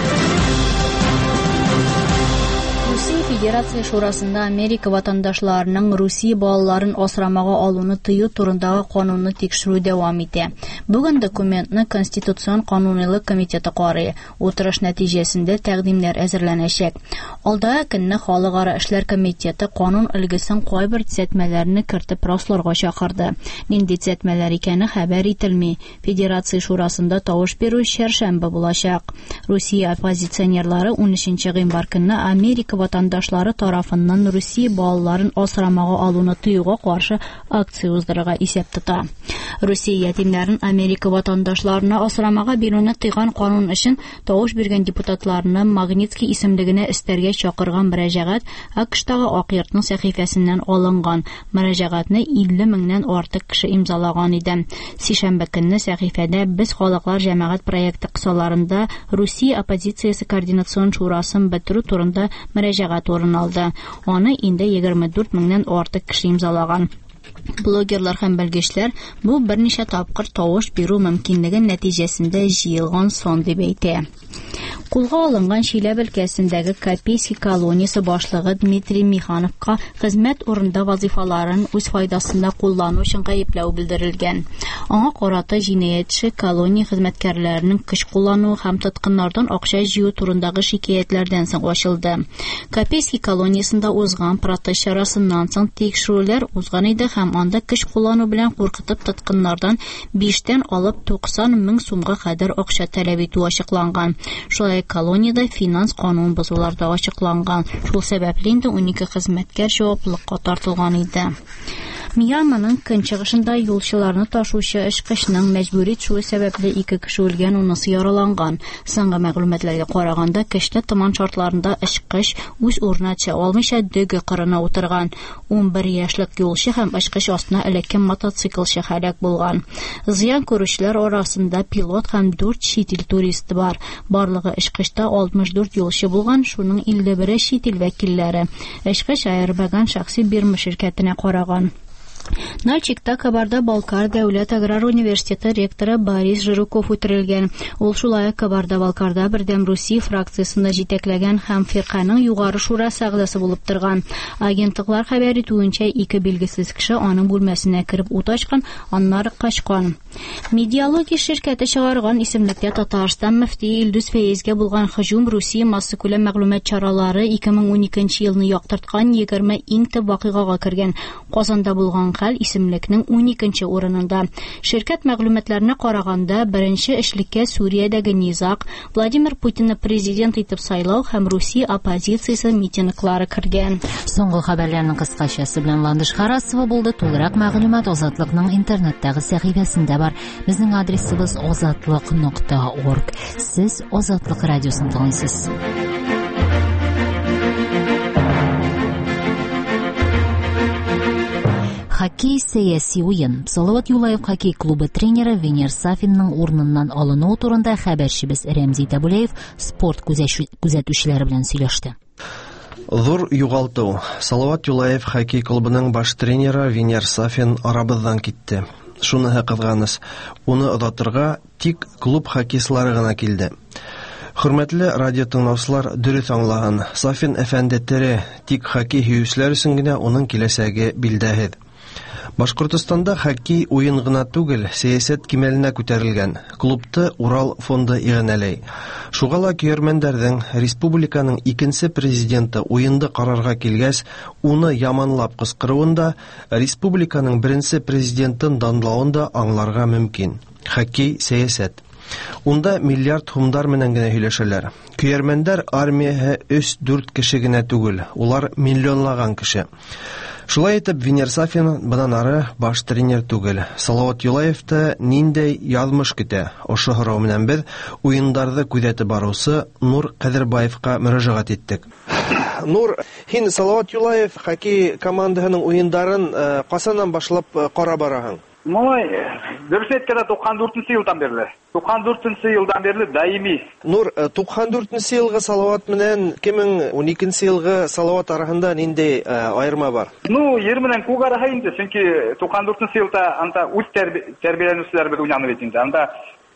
Русия Федерация Шурасында Америка ватандашларының Русия балаларын асрамага алуны тыю турындагы канунны тикшерү дәвам итә. Бүген документны Конституцион канунилык комитеты карый. Утырыш нәтиҗәсендә тәкъдимнәр әзерләнәчәк. Алдагы көнне Халыкара эшләр комитеты канун өлгесен кайбер төзәтмәләрне кертеп расларга чакырды. Нинди төзәтмәләр икәне хәбәр ителми. Федерация Шурасында тавыш бирү чәршәмбе булачак. Русия оппозиционерлары 13 гыйнвар көнне Америка ватандашлары тарафыннан Русия балаларын асрамага алуны тыюга каршы акция уздырырга исәп тота. Русия ятимнәрен Америка ватандашларына асрамага бирүне тыйган канун өчен тавыш биргән депутатларны Магнитский исемлегенә истәргә чакырган мөрәҗәгать АКШтагы Ак йортның сәхифәсеннән алынган. Мөрәҗәгатьне 50 меңнән артык кеше имзалаган иде. Сишәмбе көнне сәхифәдә без халыклар җәмәгать проекты кысаларында Русия оппозициясе координацион шурасын бетерү турында мөрәҗәгать урын алды. Аны инде 24 меңнән артык кеше имзалаган. Блогерлар һәм белгечләр бу берничә тапкыр тавыш бирү мөмкинлеген нәтиҗәсендә җыелган сон дип әйтә. Кулга алынган Чиләбе өлкәсендәге Копейский колониясе башлыгы Дмитрий Михановка хезмәт урында вазифаларын үз файдасында куллану өчен гаепләү белдерелгән. Аңа карата җинаятьче колония хезмәткәрләренең көч куллану һәм тоткыннардан акча җыю турындагы шикаятьләрдән соң ачылды. Копейский колониясендә узган протест чарасыннан соң тикшерүләр узган иде һәм анда көч куллану белән куркытып тоткыннардан 5тән алып 90 мең сумга кадәр акча таләп итү ачыкланган. Шулай колонияда финанс канун бозулары да ачыкланган. Шул сәбәпле инде 12 хезмәткәр җаваплылыкка тартылган иде. Мьянманың көнчыгышында юлчыларны ташучы очкычның мәҗбүри төшүе сәбәпле 2 кеше үлгән, 10-сы яраланган. Соңгы мәгълүматларга караганда, көчле томан шартларында очкыч үз урынына төшә алмыйча дөге кырына утырган. 11 яшьлек юлчы һәм очкыч астына эләккән мотоциклчы һәлак булган. Зыян күрүчеләр арасында пилот һәм 4 чит ил туристы бар. Барлыгы очкычта 64 юлчы булган, шуның 51 чит ил вәкилләре. Очкыч Аэрбаган шәхси бирма ширкәтенә караган. Нальчикта Кабарда-Балкар дәүләт аграр университеты ректоры Борис Жируков үтерелгән. Ул шулай Кабарда-Балкарда бердәм Русия фракциясында җитәкләгән һәм фирканың югары шурасы әгъзасы булып торган. Агентлыклар хәбәр итүенчә, 2 билгесез кеше аның бүлмәсенә кереп ут ачкан, аннары качкан. Медиалогия ширкәте чыгарган исемлектә Татарстан мөфти Илдус Фәйезгә булган һөҗүм Русия массакүләм мәгълүмат чаралары 2012 елны яктырткан 20 иң төп вакыйгага кергән. Казанда булган хәл исемлекнең 12нче урынында. Ширкәт мәгълүматларына караганда, беренче эшлеккә Сүриядәге низак, Владимир Путинны президент итеп сайлау һәм Русия оппозициясе митинглары кергән. Соңгы хәбәрләрнең кыскачасы белән Ландыш Харасова булды. Тулырак мәгълүмат Азатлыкның интернеттагы сәхифәсендә бар. Безнең адресыбыз azatlык.org. Сез Азатлык радиосын тыңлыйсыз. Хоккей сәяси уен. Салават Юлаев хоккей клубы тренеры Венер Сафинның урыныннан алынуы турында хәбәрчебез Рәмзи Табулеев спорт күзәтүчеләре белән сөйләште. Зур югалту. Салават Юлаев хоккей клубының баш тренеры Венер Сафин арабыздан китте. Шуныһы кызганыч. Уны озатырга тик клуб хоккейчылары гына килде. Хөрмәтле радио тыңлаучылар, дөрес аңлаган. Сафин әфәнде тере, тик хоккей һөючеләр өчен генә уның киләчәге билдәһез. Башкортстанда хоккей уен гына түгел, сәясәт кимәленә күтәрелгән. Клубты Урал фонды игънәләй. Шугала көйәрмәндәрнең республиканың икенче президенты уенды карарга килгәч, уны яманлап кычкыруында республиканың беренче президентын данлавында аңларга мөмкин. Хоккей сәясәт. Унда миллиард сумдар менән генә һөйләшәләр. Көйәрмәндәр армияһы 3-4 кеше генә түгел, улар миллионлаган кеше. Шулай итеп, Венер Сафин бынан ары баш тренер түгел. Салават Юлаевты ниндәй язмыш көтә? Ошо һорау менән без уеннарны күзәтеп баручы Нур Кадырбаевка мөрәҗәгать иттек. Нур, һин Салават Юлаев хоккей командаһының уеннарын касаннан башлап кара бараһың? Дөрес әйткәндә 94 елдан бирле. 94 елдан бирле даими. Нур, 94 елгы Салават менән 2012 елгы Салават арасында нинди айырма бар? 20 менән күп арага инде, чөнки 94 елда анда үз тәрбияләнүчеләр бит уйнады бит инде. Анда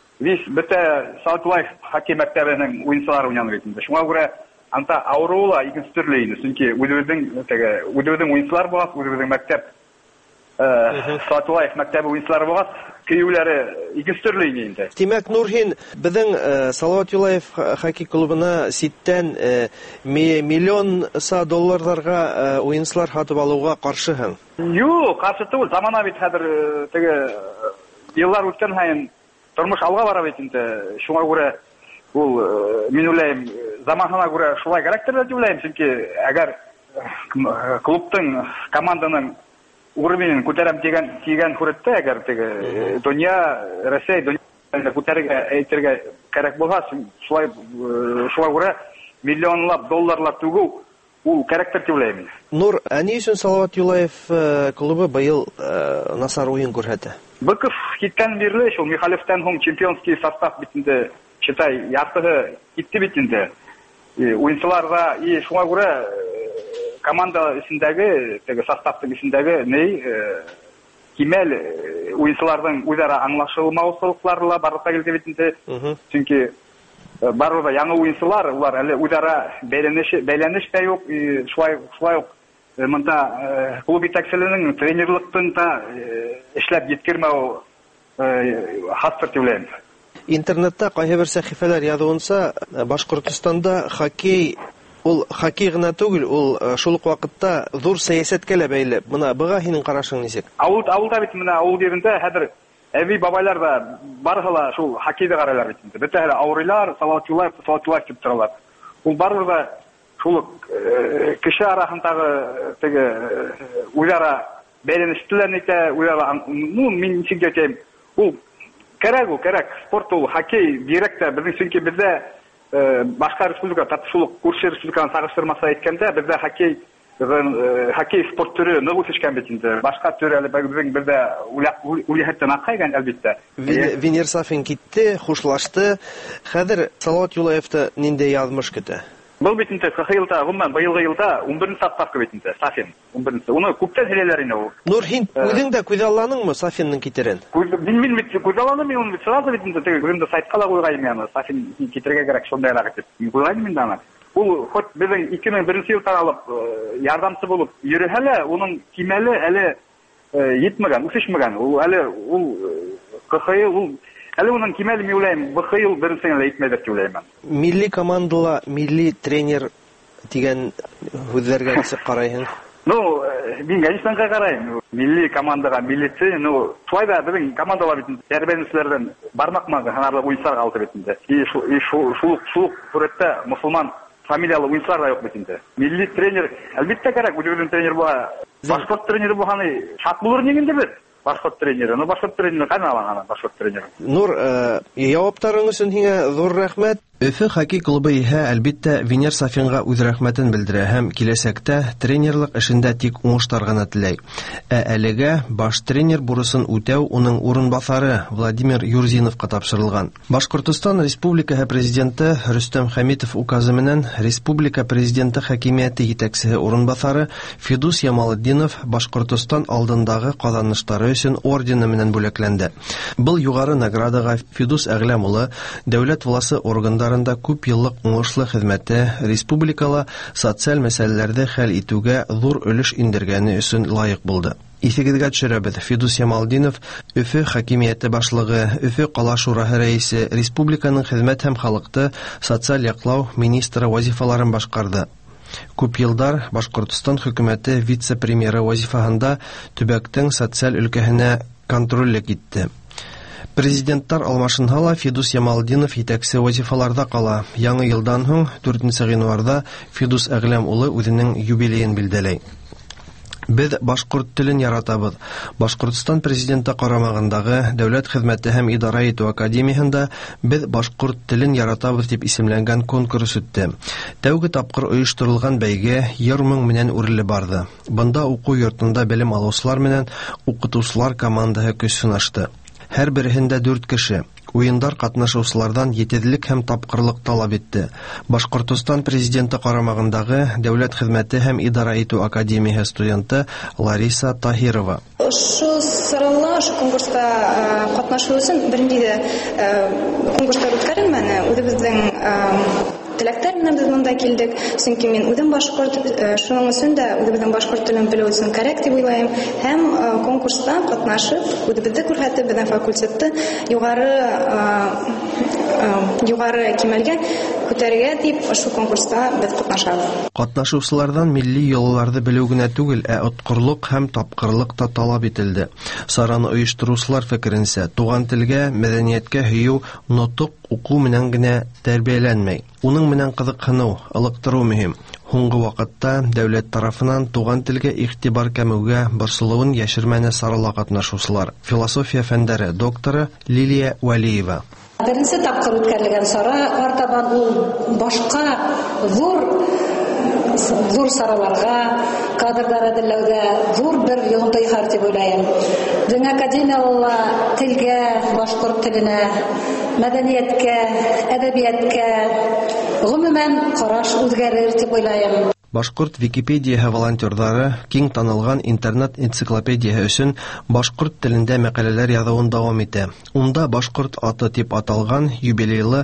бөтә Салават Юлаев хоккей мәктәбенең уенчылары уйнады бит инде. Шуңа күрә анда авырула икенче төрле инде, чөнки үзебезнең уенчылар булган, үзебезнең мәктәп Салават Юлаев мәктәбе уенчылары булган, көйүләре икенче төрле инде. Димәк, Нур, һин безнең Салават Юлаев хоккей клубына ситтән миллион долларларга уенчылар сатып алуга каршыһың. Юк, каршы түгел. Замана бит хәзер еллар үткән һайын тормыш алга бара бит инде. Шуңа күрә ул мин уйлыйм, заманына күрә шулай характерлы дип уйлыйм, чөнки әгәр клубтың, команданың уровенен күтәрәм дигән хүрәттә, әгәр дөнья, Россия дөньяны күтәрергә, әйтергә кирәк булса, шулай күрә миллионлап долларлар түгел, ул характер дип уйлыйм. Нур, ни өчен Салават Юлаев клубы быел насар уен күрсәтә? Быков киткән бирле, шул Михалевтан һоң чемпионский состав битендә, читай, яртыгы китте битендә. Уенчыларга, шуңа күрә команда исендәге, составтың исендәге кимәл уенчыларның үзара аңлашылмаусызлыклары барлыкка килде бит инде. Чөнки барлыгы яңа уенчылар, улар әле үзара бәйләнеш тә юк, шулай ук монда клуб итәкчелегенең тренерлыктан да эшләп җиткермәү хастыр дип уйлыйм. Интернетта кайһы бер сәхифәләр язуынса, Башкортстанда хоккей ул хоккей гына түгел, ул шул ук вакытта зур сәясәткә лә бәйле. Моны быга һинең карашың ничек? Авылда бит менә авыл җирендә хәзер әби бабайлар да барыгыла шул хоккейды карайлар бит инде. Бөтәһе авырыйлар, Салават Юлаев дип торалар. Ул барыгы шул кеше арасындагы үзара бәйләнештән итә, үзара мин ничек әйтәм, ул кирәк, спорт ул хоккей директор безнең чөнки бездә башка республика, татышулык, күрше республиканы сагыштырмаса әйткәндә, бездә хоккей спорт түре ныгы үсешкән бит инде. Башка төрәле бездә үләһәттән акайган әлбәттә. Венер Сафин китте, хушлашты. Хәзер Салават Юлаевты нинди язмыш көтә? Был бит инде хоккейда, гомумән быелгы елда 11 составка бит инде Сафин. 11. Уны күптән сөйләләр инде ул. Нур, һин үзең дә күзалланыңмы Сафинның китерен? Мин күзалланым, ул сразу бит инде гринда сайтка да куйган мен. Сафин китергә кирәк шундай алак дип. Мин куйган мин даны. Ул хот безнең 2001 елда алып ярдәмче булып йөрәһәлә, уның кимәле әле йитмәгән, үсешмәгән. Ул әле хоккей әле уның кимәле миуләйм, БХИЛ беренче генә итмәдер дип уйлыйм. Милли командала милли тренер дигән хүзләргә ничек карайсың? Мин конечно карайм. Милли командага миллице, шулай да безнең командалар бит тәрбияләнүчеләрдән бармакмагы һөнәрле уенчылар алды бит инде. Шул сурәттә мусулман фамилиялы уенчылар да юк бит инде. Милли тренер әлбәттә кирәк, үзебезнең тренер була. Башкорт тренеры булганы шат булыр нигендә бит. Башкорт тренеры, башкорт тренеры кана алган башкорт тренеры. Нур, яваптарың өчен һиңа зур рәхмәт. Өфө хоккей клубы иһә, әлбиттә, Венер Сафинга үз рәхмәтен белдерә һәм киләсәктә тренерлык эшендә тик уңыштар гына теләй. Әлегә баш тренер бурысын үтәү уның урынбасары Владимир Юрзиновка тапшырылган. Башкортстан Республикаһы президенты Рөстәм Хәмитов указы менән Республика президенты хакимияте җитәкчесе урынбасары Фидус Ямалетдинов Башкортстан алдындагы казанышлары өчен ордены менән бүләкләнде. Был югары наградага Фидус Әгләм улы дәүләт власы органнарында күп еллык уңышлы хезмәте, республикала социаль мәсьәләләрне хәл итүгә зур өлеш индергәне өчен лаек булды. Исегезгә төшерәбез, Фидус Ямалетдинов Өфө хакимияте башлыгы, Өфө кала шураһы рәисе, республиканың хезмәт һәм халыкты социаль яклау министры вазифаларын башкарды. Күп елдар Башкортстан хөкүмәте вице-премьеры вазифаһында төбәктең социаль өлкәһенә контрольлек итте. Президенттар алмашынһа ла Фидус Ямалетдинов итәкче вазифаларда кала. Яңа елдан һуң 4 гыйнварда Фидус Әгләм улы үзенең юбилеен билдәләй. Без башкорт телен яратабыз. Башкортстан президенты карамагындагы Дәүләт хезмәте һәм идара итү академиясендә без башкорт телен яратабыз дип исемләнгән конкурс үтте. Тәүге тапкыр оештырылган бәйгә йыр-моң менән үрелеп барды. Бында уку йортында белем алучылар менән укытучылар командаһы көч сынашты. Һәр береһендә 4 кеше. Уендар катнашучылардан етеҙлек һәм тапкырлык талап итте. Башкортстан президенты карамагындагы Дәүләт хезмәте һәм идара итү академияһы студенты Лариса Таһирова. Шу саралла, шу конкурста катнашу өчен бернидә конкурстар үткәрелмәне. Үзебезнең теләктәр менән без монда килдек. Чөнки мин үзем башкорт, шуның өчен дә үзебезнең башкорт телен белү өчен кирәк дип уйлыйм. Һәм конкурста катнашып, үзебезне күрсәтеп, безнең факультетты югары кимәлгә күтәрергә дип шу конкурста без катнашабыз. Катнашучылардан милли йолаларны белү генә түгел, откырлык һәм тапкырлык та талап ителде. Сараны оештыручылар фикеренсә, туган телгә, мәдәнияткә һөю, нотык уку менән генә тәрбияләнмәй. Уның менән кызыксыну, алыктыру мөһим. Һуңгы вакытта дәүләт тарафынан туган телгә игътибар кәмүгә борсылуын яшермәне сарала катнашучылар. Философия фәннәре докторы Лилия Валиева. Беренче тапкыр үткәрелгән сара артабан ул башка зур сараларга, кадрдар әзерләүдә зур бер йогынты яһар дип уйлыйм. Дөнья академиялла телгә, башкорт теленә, мәдәнияткә, әдәбияткә гомумән караш үзгәрер дип уйлыйм. Башкорт Википедияһы волонтерлары киң танылган интернет-энциклопедияһы өчен башкорт телендә мәкаләләр язуын дәвам итә. Унда башкорт аты дип аталган юбилейлы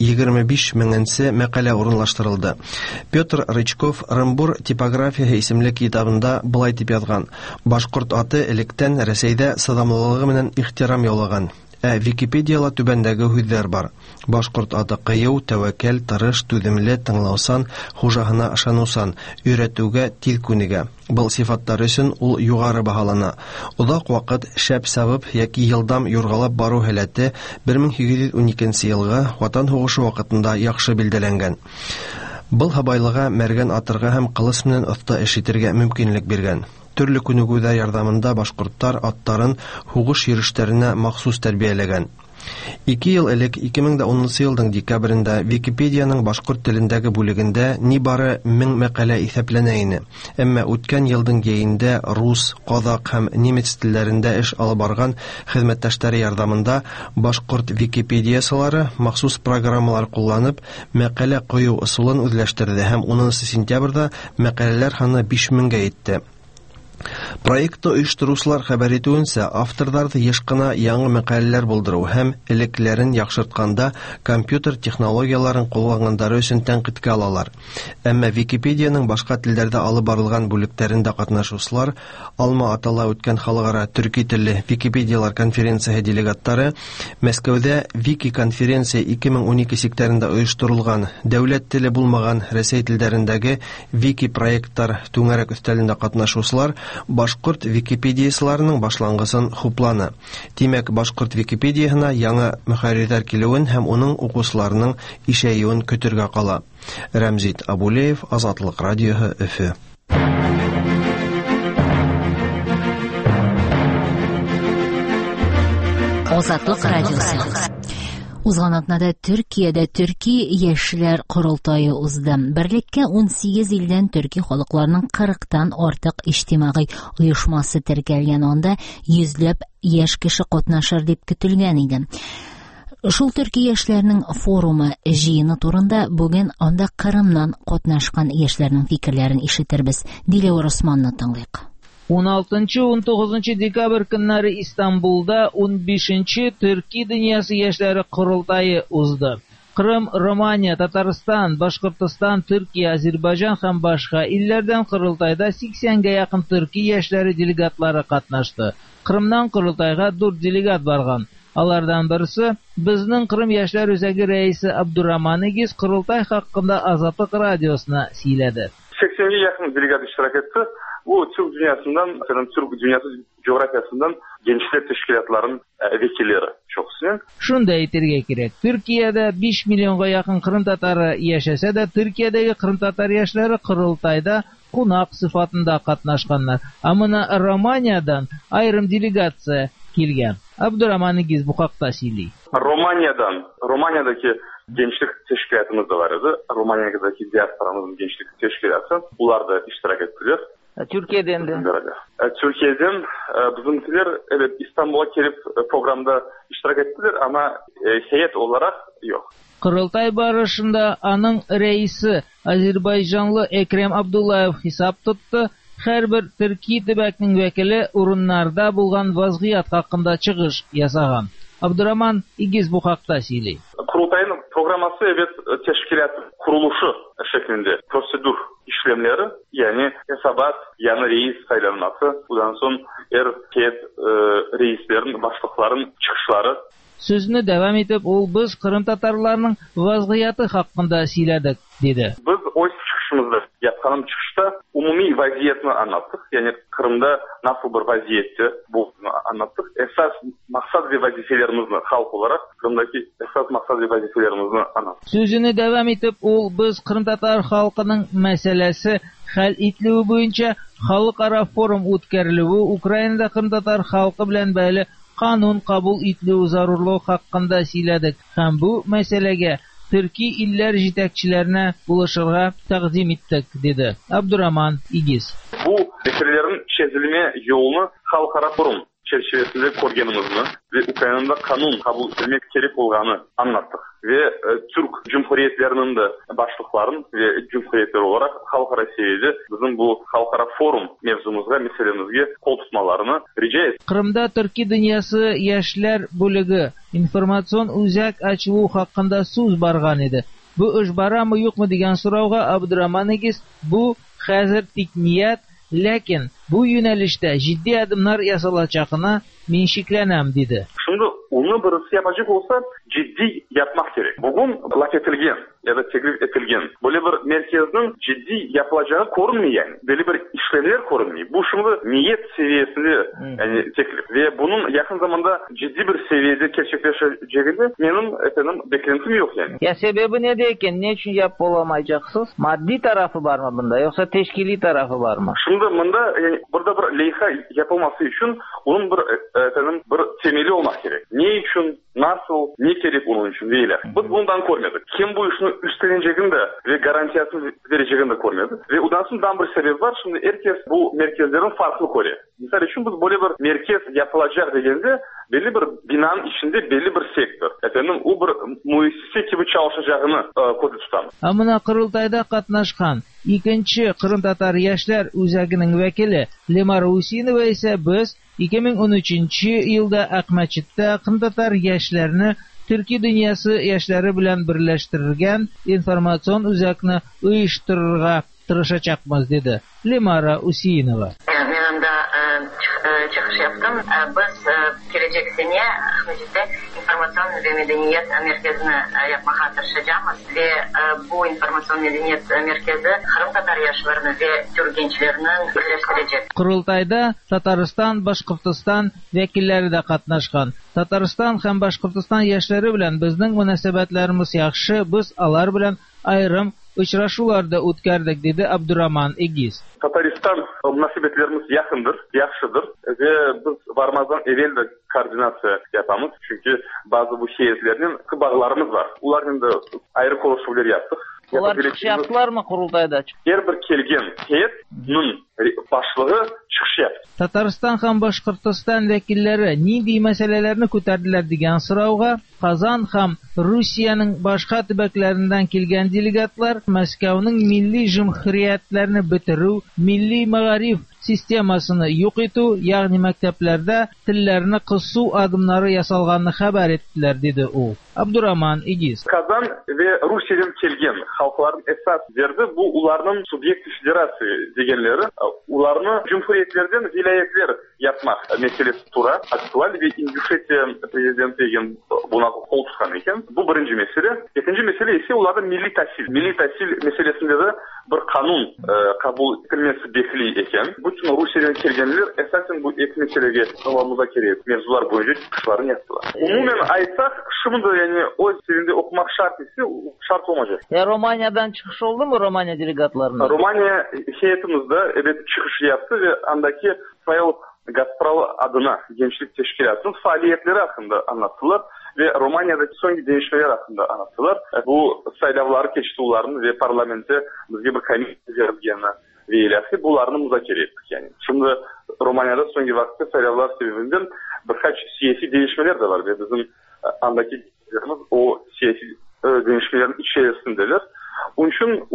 25 меңенче мәкалә урынлаштырылды. Петр Рычков Рымбур типографияһы исемле китабында былай дип язган: башкорт аты электән Рәсәйдә садамлылыгы менән ихтирам яулаган. Википедияла түбәндәге һүзләр бар. Башкорт аты кыю, тәвәккәл, тырыш, түземле, тыңлаусан, хуҗаһына ышанусан, өйрәтүгә тиз күнегә. Был сифаттар өчен ул югары баһалана. Узак вакыт шәп сабып яки йылдам юргалап бару һәләте 1812 елга Ватан һугышы вакытында яхшы билдәләнгән. Был һабайлыга мәргән атырга һәм кылыч менән оста эш итәргә мөмкинлек биргән. Төрле күнегүләр ярдәмендә башкорттар аттарын һугыш йөрүшләренә махсус тәрбияләгән. 2 ел элек 2010 елның декабрендә Википедияның башкорт телендәге бүлегендә нибары 1000 мәкалә исәпләнә иде. Әмма үткән елның җәендә рус, казак һәм немец телләрендә эш алып барган хезмәттәшләре ярдәмендә башкорт Википедиясылары махсус программалар кулланып, мәкалә кую ысулын үзләштерде һәм 10 сентябрьдә мәкаләләр саны 5000-гә җитте. Проектты оештыручылар хәбәр итүенсә, авторларны еш кына яңа мәкаләләр булдыру һәм элекләрен яхшыртканда компьютер технологияларын куллангандары өчен тәнкыйтькә алалар. Әмма Википедияның башка телләрдә алып барылган бүлектәрендә катнашучылар Алма-Атада үткән халыкара төрки телле Википедиялар конференциясе делегаттары Мәскәүдә Вики конференция 2012 сектарында оештырылган дәүләт теле булмаган Рәсәй телләрендәге Вики проекттар түңәрәк өстәлендә катнашучылар башкорт Википедиясыларының башлангысын хупланы. Димәк, башкорт Википедияһына яңа мөхәррирләр килүен һәм уның укучыларының ишәюен көтәргә кала. Рәмзит Абулеев, Азатлык радиоһы, Өфө. Азатлык радиосы. Узган атнада Төркиядә Төрки яшьләр курултайы узды. Берлеккә 18 илдән төрки халыкларының 40тан артык иҗтимагый оешмасы теркәлгән, анда йөзләп яшь кеше катнашыр дип көтелгән иде. Шул төрки яшьләренең форумы җыены турында бүген анда Кырымнан катнашкан яшьләрнең фикерләрен ишетербез. Диләвар Усманны тыңлыйк. 16-19 декабрь көннәре Истанбулда 15-нче Төрки дөньясы яшьләре курултайы узды. Кырым, Романия, Татарстан, Башкортстан, Төркия, Азербайҗан һәм башка илләрдән курултайда 80-гә якын төрки яшьләре делегатлары катнашты. Кырымнан курултайга 4 делегат барган. Алардан берсе безнең Кырым яшьләр үзәге рәисе Абдураман Игиз курултай хакында Азатлык радиосына сөйләде. 80-гә якын делегат иштирак etdi. Bu Türk dünyasından, Türk dünyası coğrafyasından gençler teşkilatlarının vekilleri çok sizin. Şunda әйтергә кирәк. Төркиядә 5 миллионга якын Кырым татары яшәсә дә, Төркиядәге Кырым татар яшьләре курултайда кунак сыйфатында катнашканнар. Амына Романиядан айрым делегация килгән. Абдураман Игиз бу хакта сөйли. Romanya'daki gençlik teşkilatımız da vardı. Romanya'daki diasporamızın gençlik teşkilatı. Bunlar da iştirak ettiler. Türkiye'den de. Türkiye'den bizimkiler evet İstanbul'a gelip programda iştirak ettiler ama heyet olarak yok. Kurultay barışında anın reisi Azerbaycanlı Ekrem Abdullayev hesap tuttu. Her bir Türkiye төбәкнең вәкиле урыннарда булган вазгыять хакында чыгыш ясаган. Abdurrahman İgiz bu hakta söyledi. Kurultayın programması evet teşkilat kuruluşu şeklinde prosedür işlemleri yani hesabat, yani reis saylanması, bundan sonra heyet reislerin, başlıkların çıkışları. Sözünü devam edip biz Kırım Tatarlarının vazgıyatı hakkında söyledik dedi. Biz o çıkışımızda yaptığımız çıkışta umumi vaziyetini anlattık. Yani Kırım'da nasıl bir vaziyetti bu anlattık. Esas maksat ve vazifelerimizni halk olarak Kırım'daki esas maksat ve vazifelerimizni anlattık. Sözünü devam edip biz Kırım Tatar halkının meselesi hal etliği boyunca halkara forum o'tkazilishi, Ukrainada Kırım Tatar halkı bilan bog'liq qonun qabul etilishi zarurligi haqida söyledik. Ham bu meseleге Türkiye iller yetakchilarini buluşurga taqdim etdik dedi Abdurrahman İgiz. Bu meselelerin çözülme yolunu halkara forum çerçevesinde koyduğumuzu ve Ukrayna'da kanun kabul etmek gerek olduğunu anlattık. Ve Türk Cumhuriyetlerinin de başlıkların ve cumhuriyetler olarak halkara seviyede bizim bu halkara forum mevzumuzga, meselemizge kol tutmalarını rica ettik. Kırım'da Türkiye dünyası yaşlar bölügi informasyon uzak açılı hakkında söz bargan edi. Bu iş bara mı yok mu degan so'rovga Abdurrahman Egiz bu hazır tek niyat, lakin bu yönelişte ciddi adımlar yasalacağına men şeklenem dedi. Şimdi onu birisi yapacak olsa ciddi yapmak gerek. Bugün laf etilgen ya da teklif etilgen böyle bir merkezinin ciddi yapılacağı korunmuyor yani. Böyle bir işlemler korunmuyor. Bu şimdi niyet seviyesinde yani teklif. Ve bunun yakın zamanda ciddi bir seviyede gerçekleşeceğini benim beklentim yok yani. Ya sebebi ne deyken, ne için yapılamayacaksınız? Maddi tarafı var mı bunda yoksa teşkili tarafı var mı? Şimdi bunda yani burada bir leyha yapılması için onun bir temeli olmak gerek. Ne için, nasıl, ne gerek onun için değil. Biz bundan korkmadık. Kim bu işini üstleneceğini de ve garantiyasını vereceğini de korkmadık. Ve ondan sonra bir sebep var. Şimdi herkes bu merkezlerin farklı koruyor. Mesela için biz böyle bir merkez yapılacak dediğinde belli bir binanın içinde belli bir sektör. O bir müessese gibi çalışacağını kodu tutalım. Amına kurultayda katnaşkan ikinci Kırım Tatar Yaşlar Üzəginin vekili Lemara Usinova ise biz 2013 yılda Akmaçit'te Kırım Tatar yaşlarını Türkiye dünyası yaşları bilen birleştirirgen informasyon üzəgini uyuştururga tırışacakmız dedi Lemara Usinova. Ben de çıkış yaptım. Biz gelecek seneye Akmaçit'te informasyon ve medeniyet merkezini yapmaya tırışacağız ve bu informasyon medeniyet merkezi Kırım Tatar yaşlarını ve Türk gençlerini birleştirecek. Kurultayda Tataristan, Bashkortoston vekilleri de katnaşkan. Tataristan hem Bashkortoston yaşları bilen bizning munosabatlarimiz yaxshi, biz alar bilen ayrim очрашулар да үткәрдек, диде Абдураман Эгиз. Татарстан münasebetlerimiz yakındır, yaxşıdır ve biz varmazdan evvel de koordinasiya yapamız. Çünkü bazı bu şehirlerin bağlarımız var. Ularning da ayrı konuşmalar yaptık. Ular çıkış yaptılarmı qurultayda? Her bir kelgen heyetning başlığı çıkış yaptı. Tatariston ham Boshqirdiston vakillari nindi masalalarni ko'tardilar degan so'rovga Qozon ham Rossiyaning boshqa tubaklaridan kelgan delegatlar Moskvaning milliy jumhuriyatlarini bitiruv, milliy ma'arif sistemasini yo'q etuv, ya'ni maktablarda tillarni qisuv adımları yasalganini xabar etdiler, dedi u. Abdurrahman Egiz. Kazan ve Rusya'dan kelgen halkların esas derdi bu ularning subyekt federatsiya degenleri, ularni cumhuriyetlerden vilayetler yapmak meselesi tura aktual ve Ingusetiya prezidenti degan buna kol tutkan eken. Bu birinci mesele. İkinci mesele ise ularning milli tahsil. Milli tahsil meselesinde de bir kanun kabul edilmesi bekli eken. Bütün Rusya'dan kelgenler esasen bu iki meselege müzakere edip mevzular boyunca çıkışlarını yaptılar. Umumen aytsak şunu da yani o sevinde okumak şart ise şart olmayacak. Ya Romanya'dan çıkış oldu mu Romanya delegatlarına? Romanya heyetimizde evet çıkış yaptı ve andaki Sayıl Gazprom adına gençlik teşkilatının faaliyetleri hakkında anlattılar ve Romanya'daki son değişmeler hakkında anlattılar. Bu saylavları keçtularını ve parlamente bizge bir komissiya yazganini ve ilahi bularını müzakere ettik yani. Şimdi Romanya'da son vakitte saylavlar sebebinden birkaç siyasi değişmeler de var ve bizim andaki o siyasi değişmelerin içerisindeler. Onun için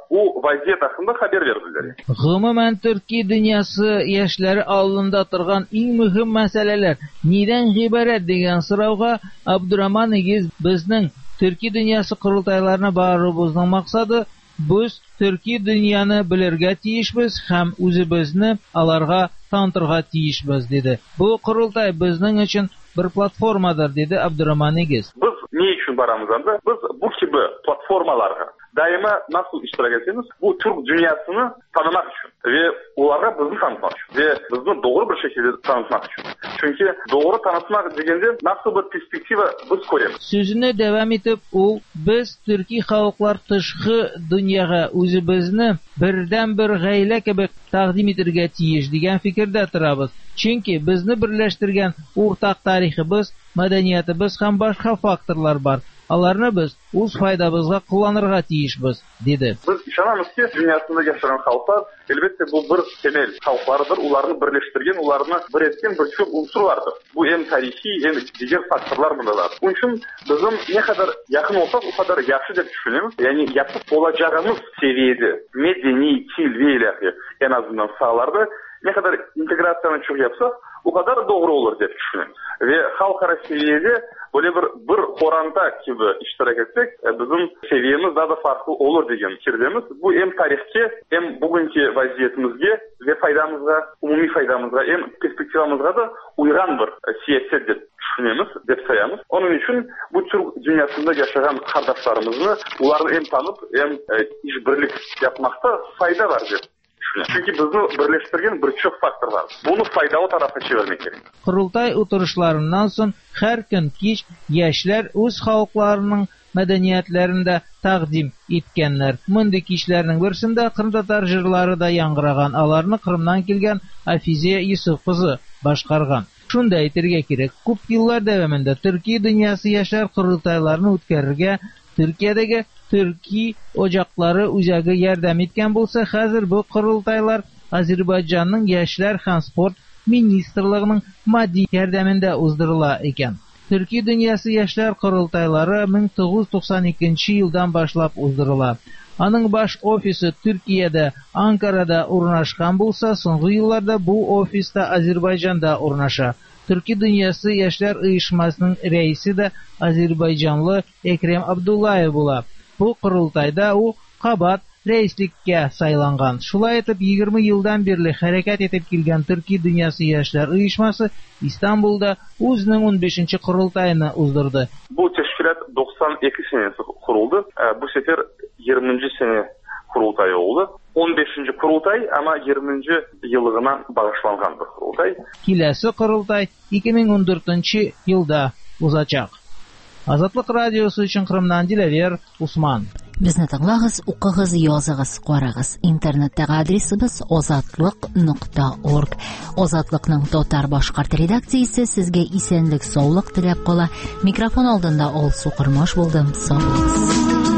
o vaziyet hakkında haber verdiler. Gumuman Türkiye dünyası yaşları aldığında turgan en mühim meseleler neden ibaret degan so'rovga Abdurrahman Egiz bizning Türkiye dünyası qurultaylarına baribizning maqsadi biz Türkiye dünyani bilirga tiyishmiz ham o'zimizni alarga tantirga tiyishmiz dedi. Bu qurultay bizning uchun bir platformadır dedi Abdurrahman Egiz. Biz ne için baramızda? Biz bu gibi platformalarga daima nasıl iştirak etmemiz? Bu Türk dünyasını tanımak için ve onlara bizni tanıtmak için ve bizni doğru bir şekilde tanıtmak için. Çünkü doğru tanıtmak degende nasıl bir perspektiva biz koyarız. Sözüne devam etip o biz Türkiye halklar tışkı dünyaya o'zimizni birden bir gayle gibi taqdim etirga tiyish degan fikrda turamiz. Çünkü bizni birlashtirgan o'rtaq tariximiz, madaniyatimiz ham boshqa faktorlar bor. Alarni biz o'z foydamizga kullanırga tiyishmiz, dedi. Biz ishonamiz ki dünyasında yaşayan halklar elbette bu bir temel halklarıdır. Ularını birleştirgen, ularını bir etken bir çok unsur vardır. Bu hem tarihi hem diğer faktörler bundalar. Onun için bizim ne kadar yakın olsak o kadar yaxşı dep düşünüyoruz. Yani yapıp olacağımız seviyede medeni, til ve ilahi en azından sahalarda ne kadar integrasyonu çok yapsak o kadar doğru olur diye düşünüyorum. Ve halkara seviyede böyle bir oranda gibi iştirak etsek bizim seviyemiz daha da farklı olur degen fikirdemiz. Bu hem tarihçi hem bugünkü vaziyetimizge ve faydamızga, umumi faydamızga hem perspektivamızga da uygan bir siyaset dep düşünüyoruz, dep sayamız. Onun için bu Türk dünyasında yaşayan kardeşlerimizni ularını hem tanıp hem iş birlik yapmakta fayda var dep. Çünkü bizni birleştirgen birçok faktör var. Bunu faydalı tarafa çevirmek gerek. Qurultay o'tirishlaridan so'ng har kun kech yoshlar o'z xalqlarining madaniyatlarida taqdim etganlar. Bunday ishlarning birisida Qrim tatar jurlari da yangragan. Alarni Qrimdan kelgan Afiziya Yusuf qizi boshqargan. Shunda aytirga kerak, ko'p yillar davomida Turkiya dunyosi yoshlar qurultaylarini o'tkazishga Türkiye'deki Türkiye ocakları o'zaga yordam etgan bo'lsa, hozir bu qurultaylar Ozarbayjonning Yoshlar ham sport ministrligining moddiy yordamida o'zdirila ekan. Türkiye dünyası yoshlar qurultaylari 1992-yildan boshlab o'zdirila. Aning bosh ofisi Turkiyada, Ankarada o'rnashgan bo'lsa, so'nggi yillarda bu ofisda Ozarbayjonda o'rnasha. Türkiye Dünyası Yaşlar Uyuşmasının reisi de Azerbaycanlı Ekrem Abdullayev bo'ladi. Bu qurultayda u qabat reislikka saylangan. Shulay etib 20 yildan beri harakat etib kelgan Türkiye Dünyası Yaşlar Uyuşması İstanbul'da o'zining 15-chi qurultayini uzdirdi. Bu teşkilat 92 senesi kuruldu. Bu sefer 20. sene kurultayı oldu. 15. kurultay ama 20. yılına bağışlangan bir kurultay. Kelasi qurultay 2014-yilda uzachaq. Azatlık Radyosu için Qrimdan Dilaver Usman. Безне тыңлагыз, укыгыз, языгыз, карагыз. Интернеттагы адресыбыз озатлык.org. Озатлыкның татар-башкорт редакциясе сезгә исәнлек, саулык теләп кала. Микрофон алдында Алсу Кормаш булдым. Сау булыгыз.